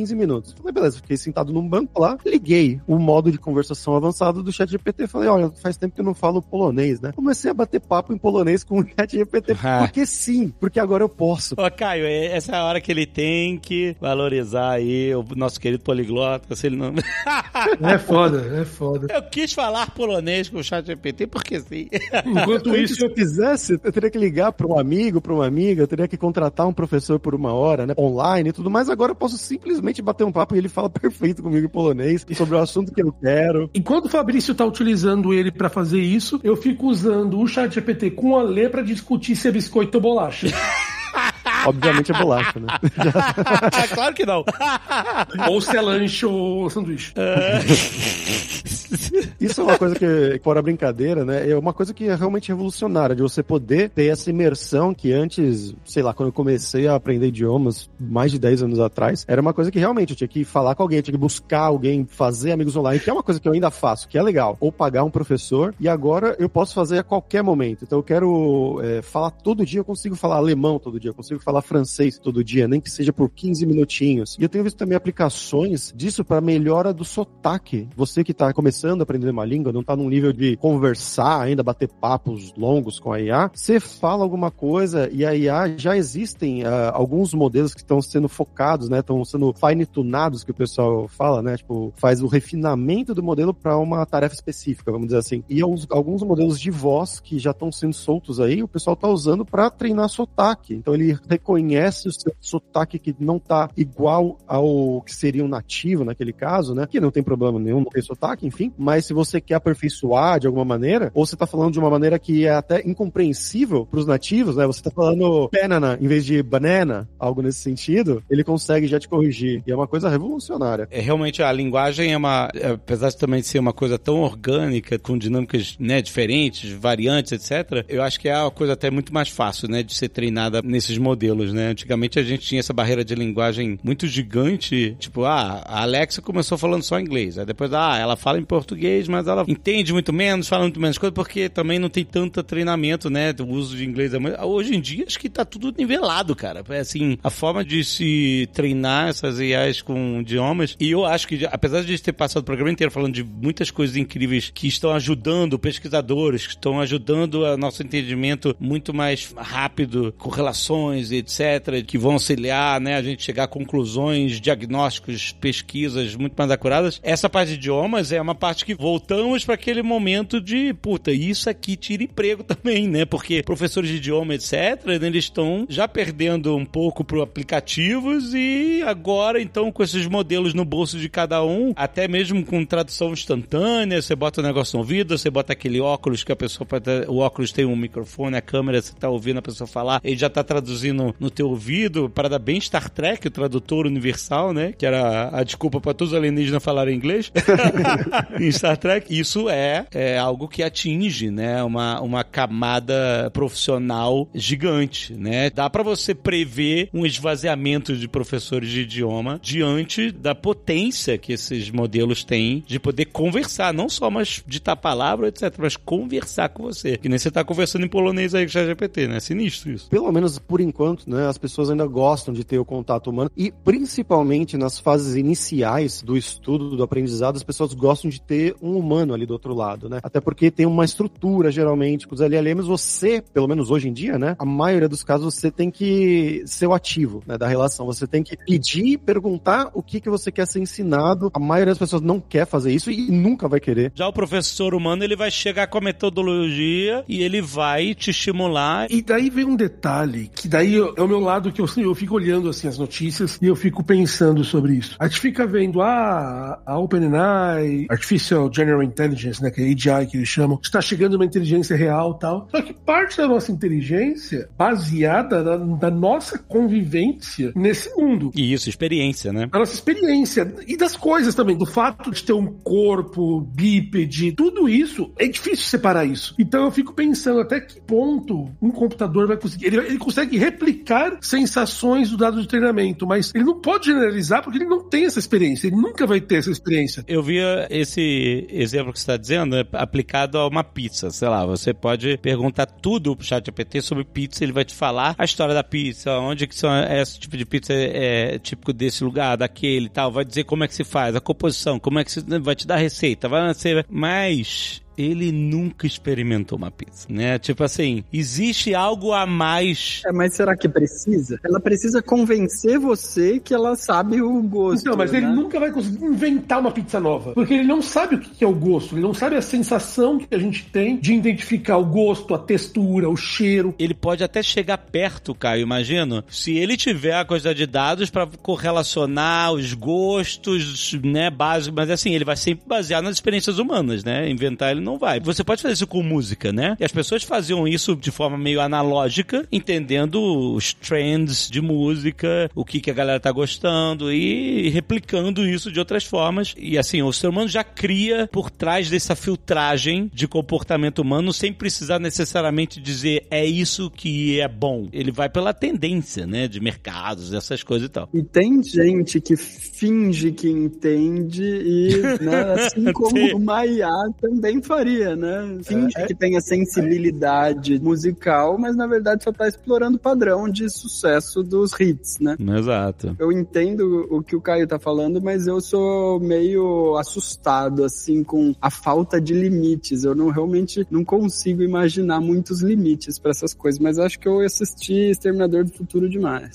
quinze minutos. Falei, beleza, fiquei sentado num banco lá, liguei o modo de conversação avançado do ChatGPT, falei, olha, faz tempo que eu não falo polonês, né? Comecei a bater papo em polonês com o ChatGPT, porque sim, porque agora eu posso. Ô, Caio, essa é a hora que ele tem que valorizar aí o nosso querido poliglota, se ele não... É foda, é foda. Eu quis falar polonês com o ChatGPT porque sim. Enquanto isso, se eu quisesse, eu teria que ligar para um amigo, para uma amiga, eu teria que contratar um professor por uma hora, né, online e tudo mais. Agora eu posso simplesmente bater um papo e ele fala perfeito comigo em polonês sobre o assunto que eu quero. Enquanto o Fabrício tá utilizando ele pra fazer isso, eu fico usando o ChatGPT com a Lê pra discutir se é biscoito ou bolacha. Obviamente é bolacha, né? Claro que não. Ou se é lanche ou sanduíche. Isso é uma coisa que, fora brincadeira, né? É uma coisa que é realmente revolucionária, de você poder ter essa imersão que antes, sei lá, quando eu comecei a aprender idiomas, mais de dez anos atrás, era uma coisa que realmente eu tinha que falar com alguém, eu tinha que buscar alguém, fazer amigos online, que é uma coisa que eu ainda faço, que é legal. Ou pagar um professor, e agora eu posso fazer a qualquer momento. Então eu quero é, falar todo dia, eu consigo falar alemão todo dia, eu consigo falar francês todo dia, nem que seja por quinze minutinhos. E eu tenho visto também aplicações disso para melhora do sotaque. Você que tá começando a aprender uma língua, não tá num nível de conversar ainda, bater papos longos com a I A, você fala alguma coisa e a I A, já existem uh, alguns modelos que estão sendo focados, né, estão sendo fine-tunados, que o pessoal fala, né, tipo, faz o refinamento do modelo para uma tarefa específica, vamos dizer assim. E alguns, alguns modelos de voz que já estão sendo soltos aí, o pessoal tá usando para treinar sotaque. Então ele reconhece o seu sotaque que não tá igual ao que seria um nativo naquele caso, né, que não tem problema nenhum, não tem sotaque, enfim, mas se você quer aperfeiçoar de alguma maneira, ou você tá falando de uma maneira que é até incompreensível pros nativos, né, você tá falando banana em vez de banana, algo nesse sentido, ele consegue já te corrigir. E é uma coisa revolucionária. É, realmente a linguagem é uma, apesar de também ser uma coisa tão orgânica, com dinâmicas, né, diferentes, variantes, etcétera, eu acho que é uma coisa até muito mais fácil, né, de ser treinada nesses modelos, né. Antigamente a gente tinha essa barreira de linguagem muito gigante, tipo, ah, a Alexa começou falando só inglês, aí depois, ah, ela fala em português, mas ela entende muito menos, fala muito menos coisa, porque também não tem tanto treinamento, né, do uso de inglês. Hoje em dia, acho que tá tudo nivelado, cara. É assim, a forma de se treinar essas I As com idiomas, e eu acho que, apesar de a gente ter passado o programa inteiro falando de muitas coisas incríveis que estão ajudando pesquisadores, que estão ajudando o nosso entendimento muito mais rápido, correlações, etcétera, que vão auxiliar, né, a gente chegar a conclusões, diagnósticos, pesquisas muito mais acuradas. Essa parte de idiomas é uma parte que voltamos para aquele momento de, puta, isso aqui tira emprego também, né? Porque professores de idioma, etcétera, né, eles estão já perdendo um pouco pro aplicativos e agora, então, com esses modelos no bolso de cada um, até mesmo com tradução instantânea, você bota o negócio no ouvido, você bota aquele óculos que a pessoa, o óculos tem um microfone, a câmera, você tá ouvindo a pessoa falar, ele já tá traduzindo no teu ouvido, parada bem Star Trek, o tradutor universal, né? Que era a desculpa para todos os alienígenas falarem inglês. Em Star Trek, isso é, é algo que atinge, né, uma, uma camada profissional gigante, né? Dá pra você prever um esvaziamento de professores de idioma diante da potência que esses modelos têm de poder conversar, não só mas ditar palavra, etcétera, mas conversar com você. Que nem você tá conversando em polonês aí com o ChatGPT, né? Sinistro isso. Pelo menos por enquanto, né, as pessoas ainda gostam de ter o contato humano e principalmente nas fases iniciais do estudo, do aprendizado, as pessoas gostam de ter um humano ali do outro lado, né? Até porque tem uma estrutura, geralmente, com os L L Ms, você, pelo menos hoje em dia, né? A maioria dos casos, você tem que ser o ativo, né, da relação. Você tem que pedir, perguntar o que, que você quer ser ensinado. A maioria das pessoas não quer fazer isso e nunca vai querer. Já o professor humano, ele vai chegar com a metodologia e ele vai te estimular. E daí vem um detalhe, que daí é o meu lado que eu, eu fico olhando, assim, as notícias e eu fico pensando sobre isso. A gente fica vendo, ah, a OpenAI, Artificial General Intelligence, né, que é A G I que eles chamam, está chegando uma inteligência real e tal. Só que parte da nossa inteligência baseada na, na nossa convivência nesse mundo. E isso, experiência, né? A nossa experiência. E das coisas também, do fato de ter um corpo bípede, tudo isso, é difícil separar isso. Então eu fico pensando até que ponto um computador vai conseguir. Ele, ele consegue replicar sensações do dado de treinamento, mas ele não pode generalizar porque ele não tem essa experiência. Ele nunca vai ter essa experiência. Eu vi esse esse exemplo que você está dizendo é aplicado a uma pizza, sei lá, você pode perguntar tudo pro ChatGPT sobre pizza, ele vai te falar a história da pizza, onde que são, esse tipo de pizza é, é típico desse lugar, daquele e tal, vai dizer como é que se faz, a composição, como é que se, vai te dar a receita, vai nascer, mas ele nunca experimentou uma pizza, né? Tipo assim, existe algo a mais... É, mas será que precisa? Ela precisa convencer você que ela sabe o gosto. Não, mas né? ele nunca vai conseguir inventar uma pizza nova, porque ele não sabe o que é o gosto, ele não sabe a sensação que a gente tem de identificar o gosto, a textura, o cheiro. Ele pode até chegar perto, Caio, imagino, se ele tiver a quantidade de dados para correlacionar os gostos, né, básicos, mas assim, ele vai sempre basear nas experiências humanas, né? Inventar ele não vai. Você pode fazer isso com música, né? E as pessoas faziam isso de forma meio analógica, entendendo os trends de música, o que, que a galera tá gostando e replicando isso de outras formas. E assim, o ser humano já cria por trás dessa filtragem de comportamento humano sem precisar necessariamente dizer é isso que é bom. Ele vai pela tendência, né? De mercados, essas coisas e tal. E tem gente que finge que entende e, né, assim como o Maiá também faria, né? Finge é, que tem a sensibilidade é. musical, mas na verdade só tá explorando o padrão de sucesso dos hits, né? Exato. Eu entendo o que o Caio tá falando, mas eu sou meio assustado, assim, com a falta de limites. Eu não realmente não consigo imaginar muitos limites pra essas coisas, mas acho que eu assisti Exterminador do Futuro demais.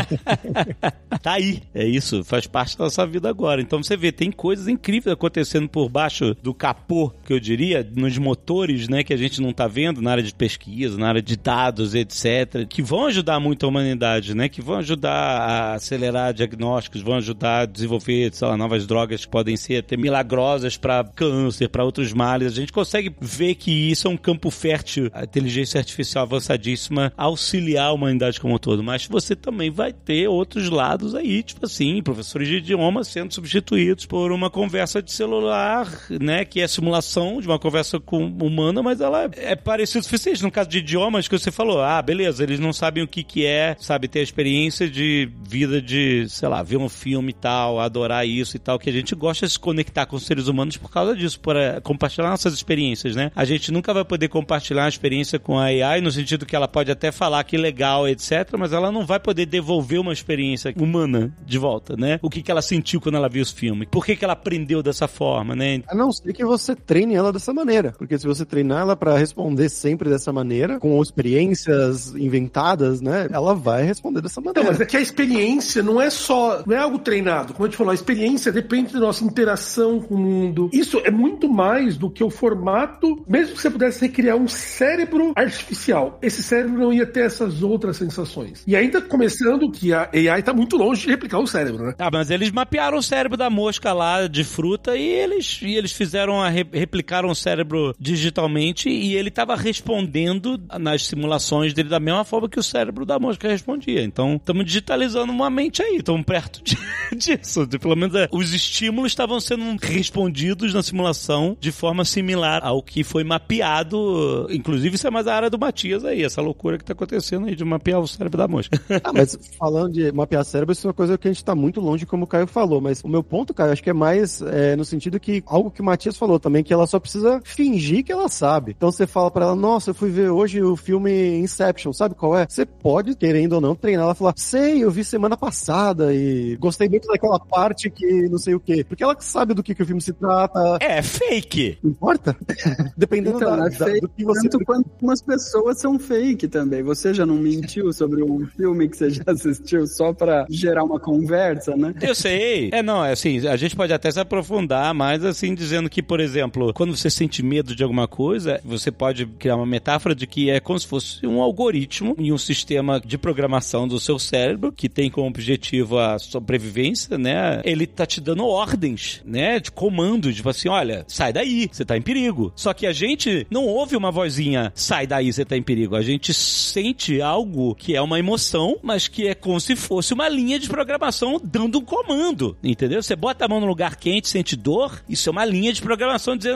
Tá aí. É isso. Faz parte da nossa vida agora. Então você vê, tem coisas incríveis acontecendo por baixo do capô, que eu diria, nos motores, né, que a gente não tá vendo na área de pesquisa, na área de dados, etcétera, que vão ajudar muito a humanidade, né, que vão ajudar a acelerar diagnósticos, vão ajudar a desenvolver, sei lá, novas drogas que podem ser até milagrosas para câncer, para outros males. A gente consegue ver que isso é um campo fértil, a inteligência artificial avançadíssima, auxiliar a humanidade como um todo. Mas você também vai ter outros lados aí, tipo assim, professores de idioma sendo substituídos por uma conversa de celular, né, que é simulação de uma conversa com humana, mas ela é parecida o suficiente. No caso de idiomas que você falou, ah, beleza, eles não sabem o que que é, sabe, ter a experiência de vida de, sei lá, ver um filme e tal, adorar isso e tal, que a gente gosta de se conectar com os seres humanos por causa disso, por uh, compartilhar nossas experiências, né? A gente nunca vai poder compartilhar uma experiência com a A I, no sentido que ela pode até falar que legal, etcétera, mas ela não vai poder devolver uma experiência humana de volta, né? O que que ela sentiu quando ela viu os filmes? Por que que ela aprendeu dessa forma, né? A não ser que você treine ela dessa maneira, porque se você treinar ela pra responder sempre dessa maneira, com experiências inventadas, né, ela vai responder dessa maneira. Não, mas é que a experiência não é só, não é algo treinado, como a gente falou, a experiência depende da nossa interação com o mundo. Isso é muito mais do que o formato, mesmo que você pudesse recriar um cérebro artificial, esse cérebro não ia ter essas outras sensações. E ainda começando que a A I tá muito longe de replicar o cérebro, né? Ah, mas eles mapearam o cérebro da mosca lá de fruta e eles, e eles fizeram a, replicaram o cérebro digitalmente e ele tava respondendo nas simulações dele da mesma forma que o cérebro da mosca respondia. Então, estamos digitalizando uma mente aí, estamos perto de, disso. De, pelo menos é, os estímulos estavam sendo respondidos na simulação de forma similar ao que foi mapeado. Inclusive, isso é mais a área do Matias aí, essa loucura que tá acontecendo aí de mapear o cérebro da mosca. Ah, mas falando de mapear cérebro, isso é uma coisa que a gente tá muito longe, como o Caio falou, mas o meu ponto, Caio, acho que é mais é, no sentido que algo que o Matias falou também, que ela só precisa fingir que ela sabe. Então você fala pra ela, nossa, eu fui ver hoje o filme Inception, sabe qual é? Você pode, querendo ou não, treinar ela e falar, sei, eu vi semana passada e gostei muito daquela parte que não sei o quê. Porque ela sabe do que, que o filme se trata. É fake. Não importa. Dependendo então, da, é fake, da, do que você... Tanto quanto umas pessoas são fake também. Você já não mentiu sobre um filme que você já assistiu só pra gerar uma conversa, né? Eu sei. É, não, é assim, a gente pode até se aprofundar, mas assim, dizendo que, por exemplo, quando você sente medo de alguma coisa, você pode criar uma metáfora de que é como se fosse um algoritmo e um sistema de programação do seu cérebro que tem como objetivo a sobrevivência, né? Ele tá te dando ordens, né? De comando, tipo assim, olha, sai daí, você tá em perigo. Só que a gente não ouve uma vozinha, sai daí, você tá em perigo. A gente sente algo que é uma emoção, mas que é como se fosse uma linha de programação dando um comando, entendeu? Você bota a mão no lugar quente, sente dor, isso é uma linha de programação dizendo assim, isso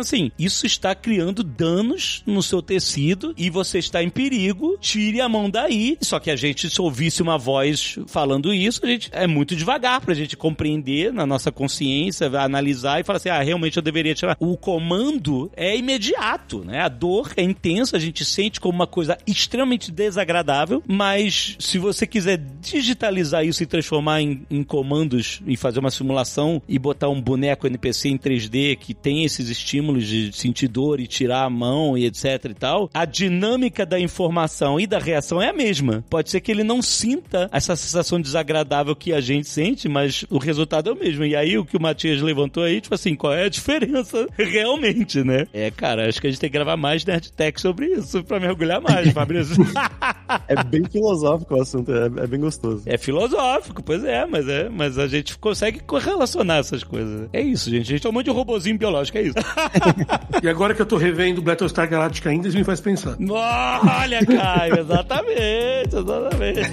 isso está criando danos no seu tecido e você está em perigo, tire a mão daí. Só que a gente, se ouvisse uma voz falando isso, a gente é muito devagar pra gente compreender na nossa consciência, analisar e falar assim, ah, realmente eu deveria tirar. O comando é imediato, né? A dor é intensa, a gente sente como uma coisa extremamente desagradável, mas se você quiser digitalizar isso e transformar em, em comandos e fazer uma simulação e botar um boneco N P C em três D que tem esses estímulos de sentir dor e tirar a mão e etc e tal, a dinâmica da informação e da reação é a mesma. Pode ser que ele não sinta essa sensação desagradável que a gente sente, mas o resultado é o mesmo. E aí o que o Matias levantou aí, tipo assim, qual é a diferença realmente, né? É, cara, acho que a gente tem que gravar mais Nerdtech sobre isso pra mergulhar mais, Fabrício. É bem filosófico o assunto, é, é bem gostoso. É filosófico, pois é, mas é, mas a gente consegue correlacionar essas coisas. É isso, gente. A gente é um monte de robozinho biológico, é isso. E agora que eu tô revendo Battlestar Galactica ainda, isso me faz pensar. Olha, Caio, exatamente, exatamente.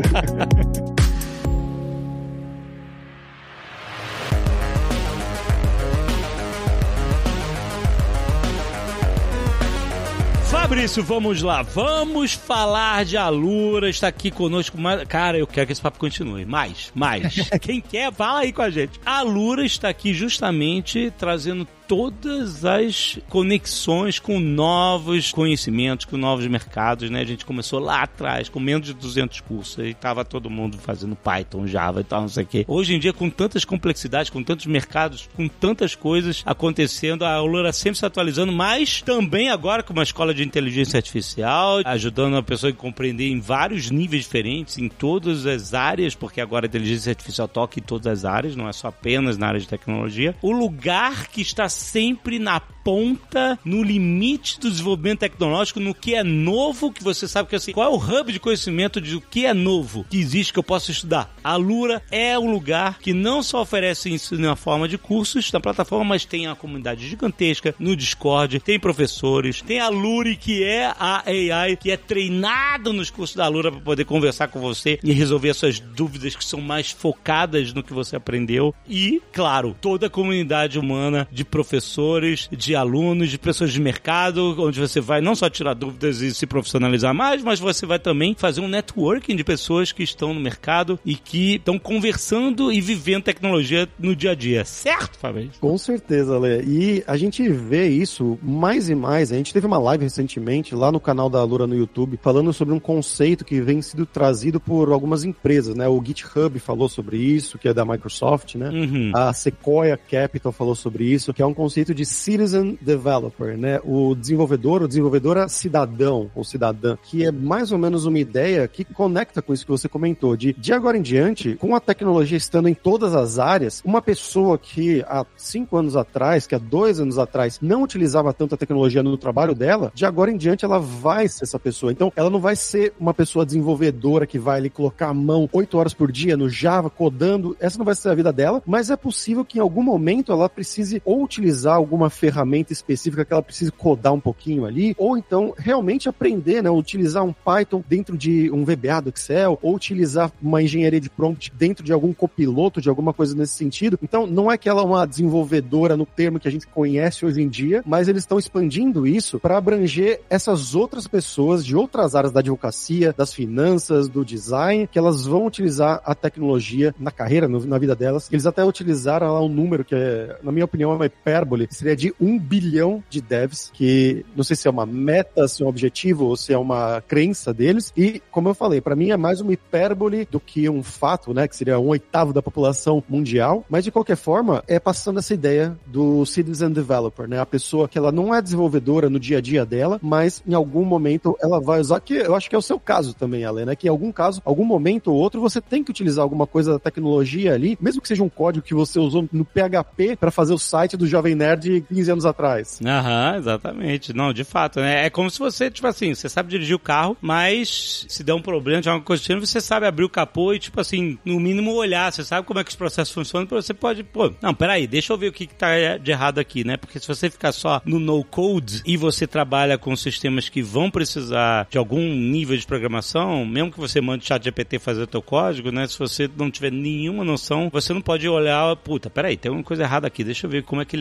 Fabrício, vamos lá. Vamos falar de Alura. Está aqui conosco. Mais... Cara, eu quero que esse papo continue. Mais, mais. Quem quer, fala aí com a gente. A Alura está aqui justamente trazendo todas as conexões com novos conhecimentos, com novos mercados, né? A gente começou lá atrás, com menos de duzentos cursos, e tava todo mundo fazendo Python, Java e tal, não sei o quê. Hoje em dia, com tantas complexidades, com tantos mercados, com tantas coisas acontecendo, a Alura sempre se atualizando, mas também agora com uma escola de inteligência artificial, ajudando a pessoa a compreender em vários níveis diferentes, em todas as áreas, porque agora a inteligência artificial toca em todas as áreas, não é só apenas na área de tecnologia. O lugar que está sempre na ponta, no limite do desenvolvimento tecnológico, no que é novo, que você sabe que assim, qual é o hub de conhecimento de o que é novo que existe que eu posso estudar. A Alura é um lugar que não só oferece isso na forma de cursos na plataforma, mas tem uma comunidade gigantesca no Discord, tem professores, tem a Luri, que é a A I, que é treinado nos cursos da Alura para poder conversar com você e resolver as suas dúvidas que são mais focadas no que você aprendeu. E, claro, toda a comunidade humana de professores professores, de alunos, de pessoas de mercado, onde você vai não só tirar dúvidas e se profissionalizar mais, mas você vai também fazer um networking de pessoas que estão no mercado e que estão conversando e vivendo tecnologia no dia a dia. Certo, Fabrício? Com certeza, Lê. E a gente vê isso mais e mais. A gente teve uma live recentemente lá no canal da Alura no YouTube falando sobre um conceito que vem sendo trazido por algumas empresas, né? O GitHub falou sobre isso, que é da Microsoft, né? Uhum. A Sequoia Capital falou sobre isso, que é um conceito de citizen developer, né? O desenvolvedor, o desenvolvedora cidadão ou cidadã, que é mais ou menos uma ideia que conecta com isso que você comentou, de, de agora em diante, com a tecnologia estando em todas as áreas, uma pessoa que há cinco anos atrás, que há dois anos atrás, não utilizava tanto a tecnologia no trabalho dela, de agora em diante ela vai ser essa pessoa. Então, ela não vai ser uma pessoa desenvolvedora que vai ali colocar a mão oito horas por dia no Java, codando, essa não vai ser a vida dela, mas é possível que em algum momento ela precise ou utilizar alguma ferramenta específica que ela precise codar um pouquinho ali, ou então realmente aprender, né, utilizar um Python dentro de um V B A do Excel, ou utilizar uma engenharia de prompt dentro de algum copiloto, de alguma coisa nesse sentido. Então, não é que ela é uma desenvolvedora no termo que a gente conhece hoje em dia, mas eles estão expandindo isso para abranger essas outras pessoas de outras áreas da advocacia, das finanças, do design, que elas vão utilizar a tecnologia na carreira, no, na vida delas. Eles até utilizaram lá um número que, é, na minha opinião, é uma hipérbole, seria de um bilhão de devs, que não sei se é uma meta, se é um objetivo ou se é uma crença deles. E, como eu falei, para mim é mais uma hipérbole do que um fato, né, que seria um oitavo da população mundial. Mas, de qualquer forma, é passando essa ideia do citizen developer, né, a pessoa que ela não é desenvolvedora no dia a dia dela, mas em algum momento ela vai usar, que eu acho que é o seu caso também, Ale, né, que em algum caso, algum momento ou outro, você tem que utilizar alguma coisa da tecnologia ali, mesmo que seja um código que você usou no P H P para fazer o site do Jovem Nerd quinze anos atrás. Aham, exatamente. Não, de fato, né? É como se você, tipo assim, você sabe dirigir o carro, mas se der um problema, de alguma coisa assim, você sabe abrir o capô e, tipo assim, no mínimo olhar, você sabe como é que os processos funcionam, você pode, pô, não, peraí, deixa eu ver o que, que tá de errado aqui, né? Porque se você ficar só no no-code e você trabalha com sistemas que vão precisar de algum nível de programação, mesmo que você mande o chat G P T fazer o teu código, né? Se você não tiver nenhuma noção, você não pode olhar, puta, peraí, tem uma coisa errada aqui, deixa eu ver como é que ele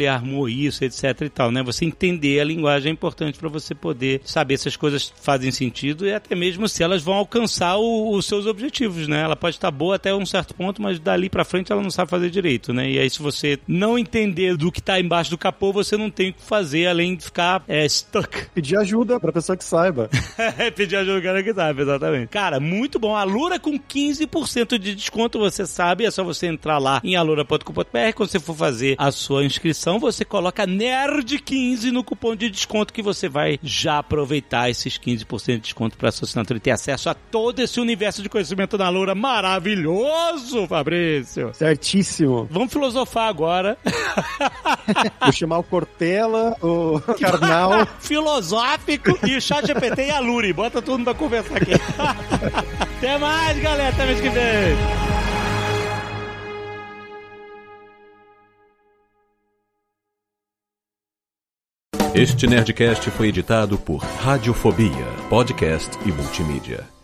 armou isso, etc e tal, né? Você entender a linguagem é importante para você poder saber se as coisas fazem sentido e até mesmo se elas vão alcançar o, os seus objetivos, né? Ela pode estar boa até um certo ponto, mas dali pra frente ela não sabe fazer direito, né? E aí se você não entender do que tá embaixo do capô, você não tem o que fazer além de ficar é, stuck. Pedir ajuda pra pessoa que saiba. Pedir ajuda pra que sabe, exatamente. Cara, muito bom. Alura com quinze por cento de desconto, você sabe, é só você entrar lá em alura ponto com ponto b r. Quando você for fazer a sua inscrição, você coloca nerd quinze no cupom de desconto que você vai já aproveitar esses quinze por cento de desconto pra sua assinatura e ter acesso a todo esse universo de conhecimento da Alura maravilhoso, Fabrício. Certíssimo. Vamos filosofar agora. Vou chamar o Cortella, o Karnal. Filosófico e o ChatGPT e a Luri. Bota todo mundo pra conversar aqui. Até mais, galera. Até mês que vem. Este Nerdcast foi editado por Radiofobia, podcast e multimídia.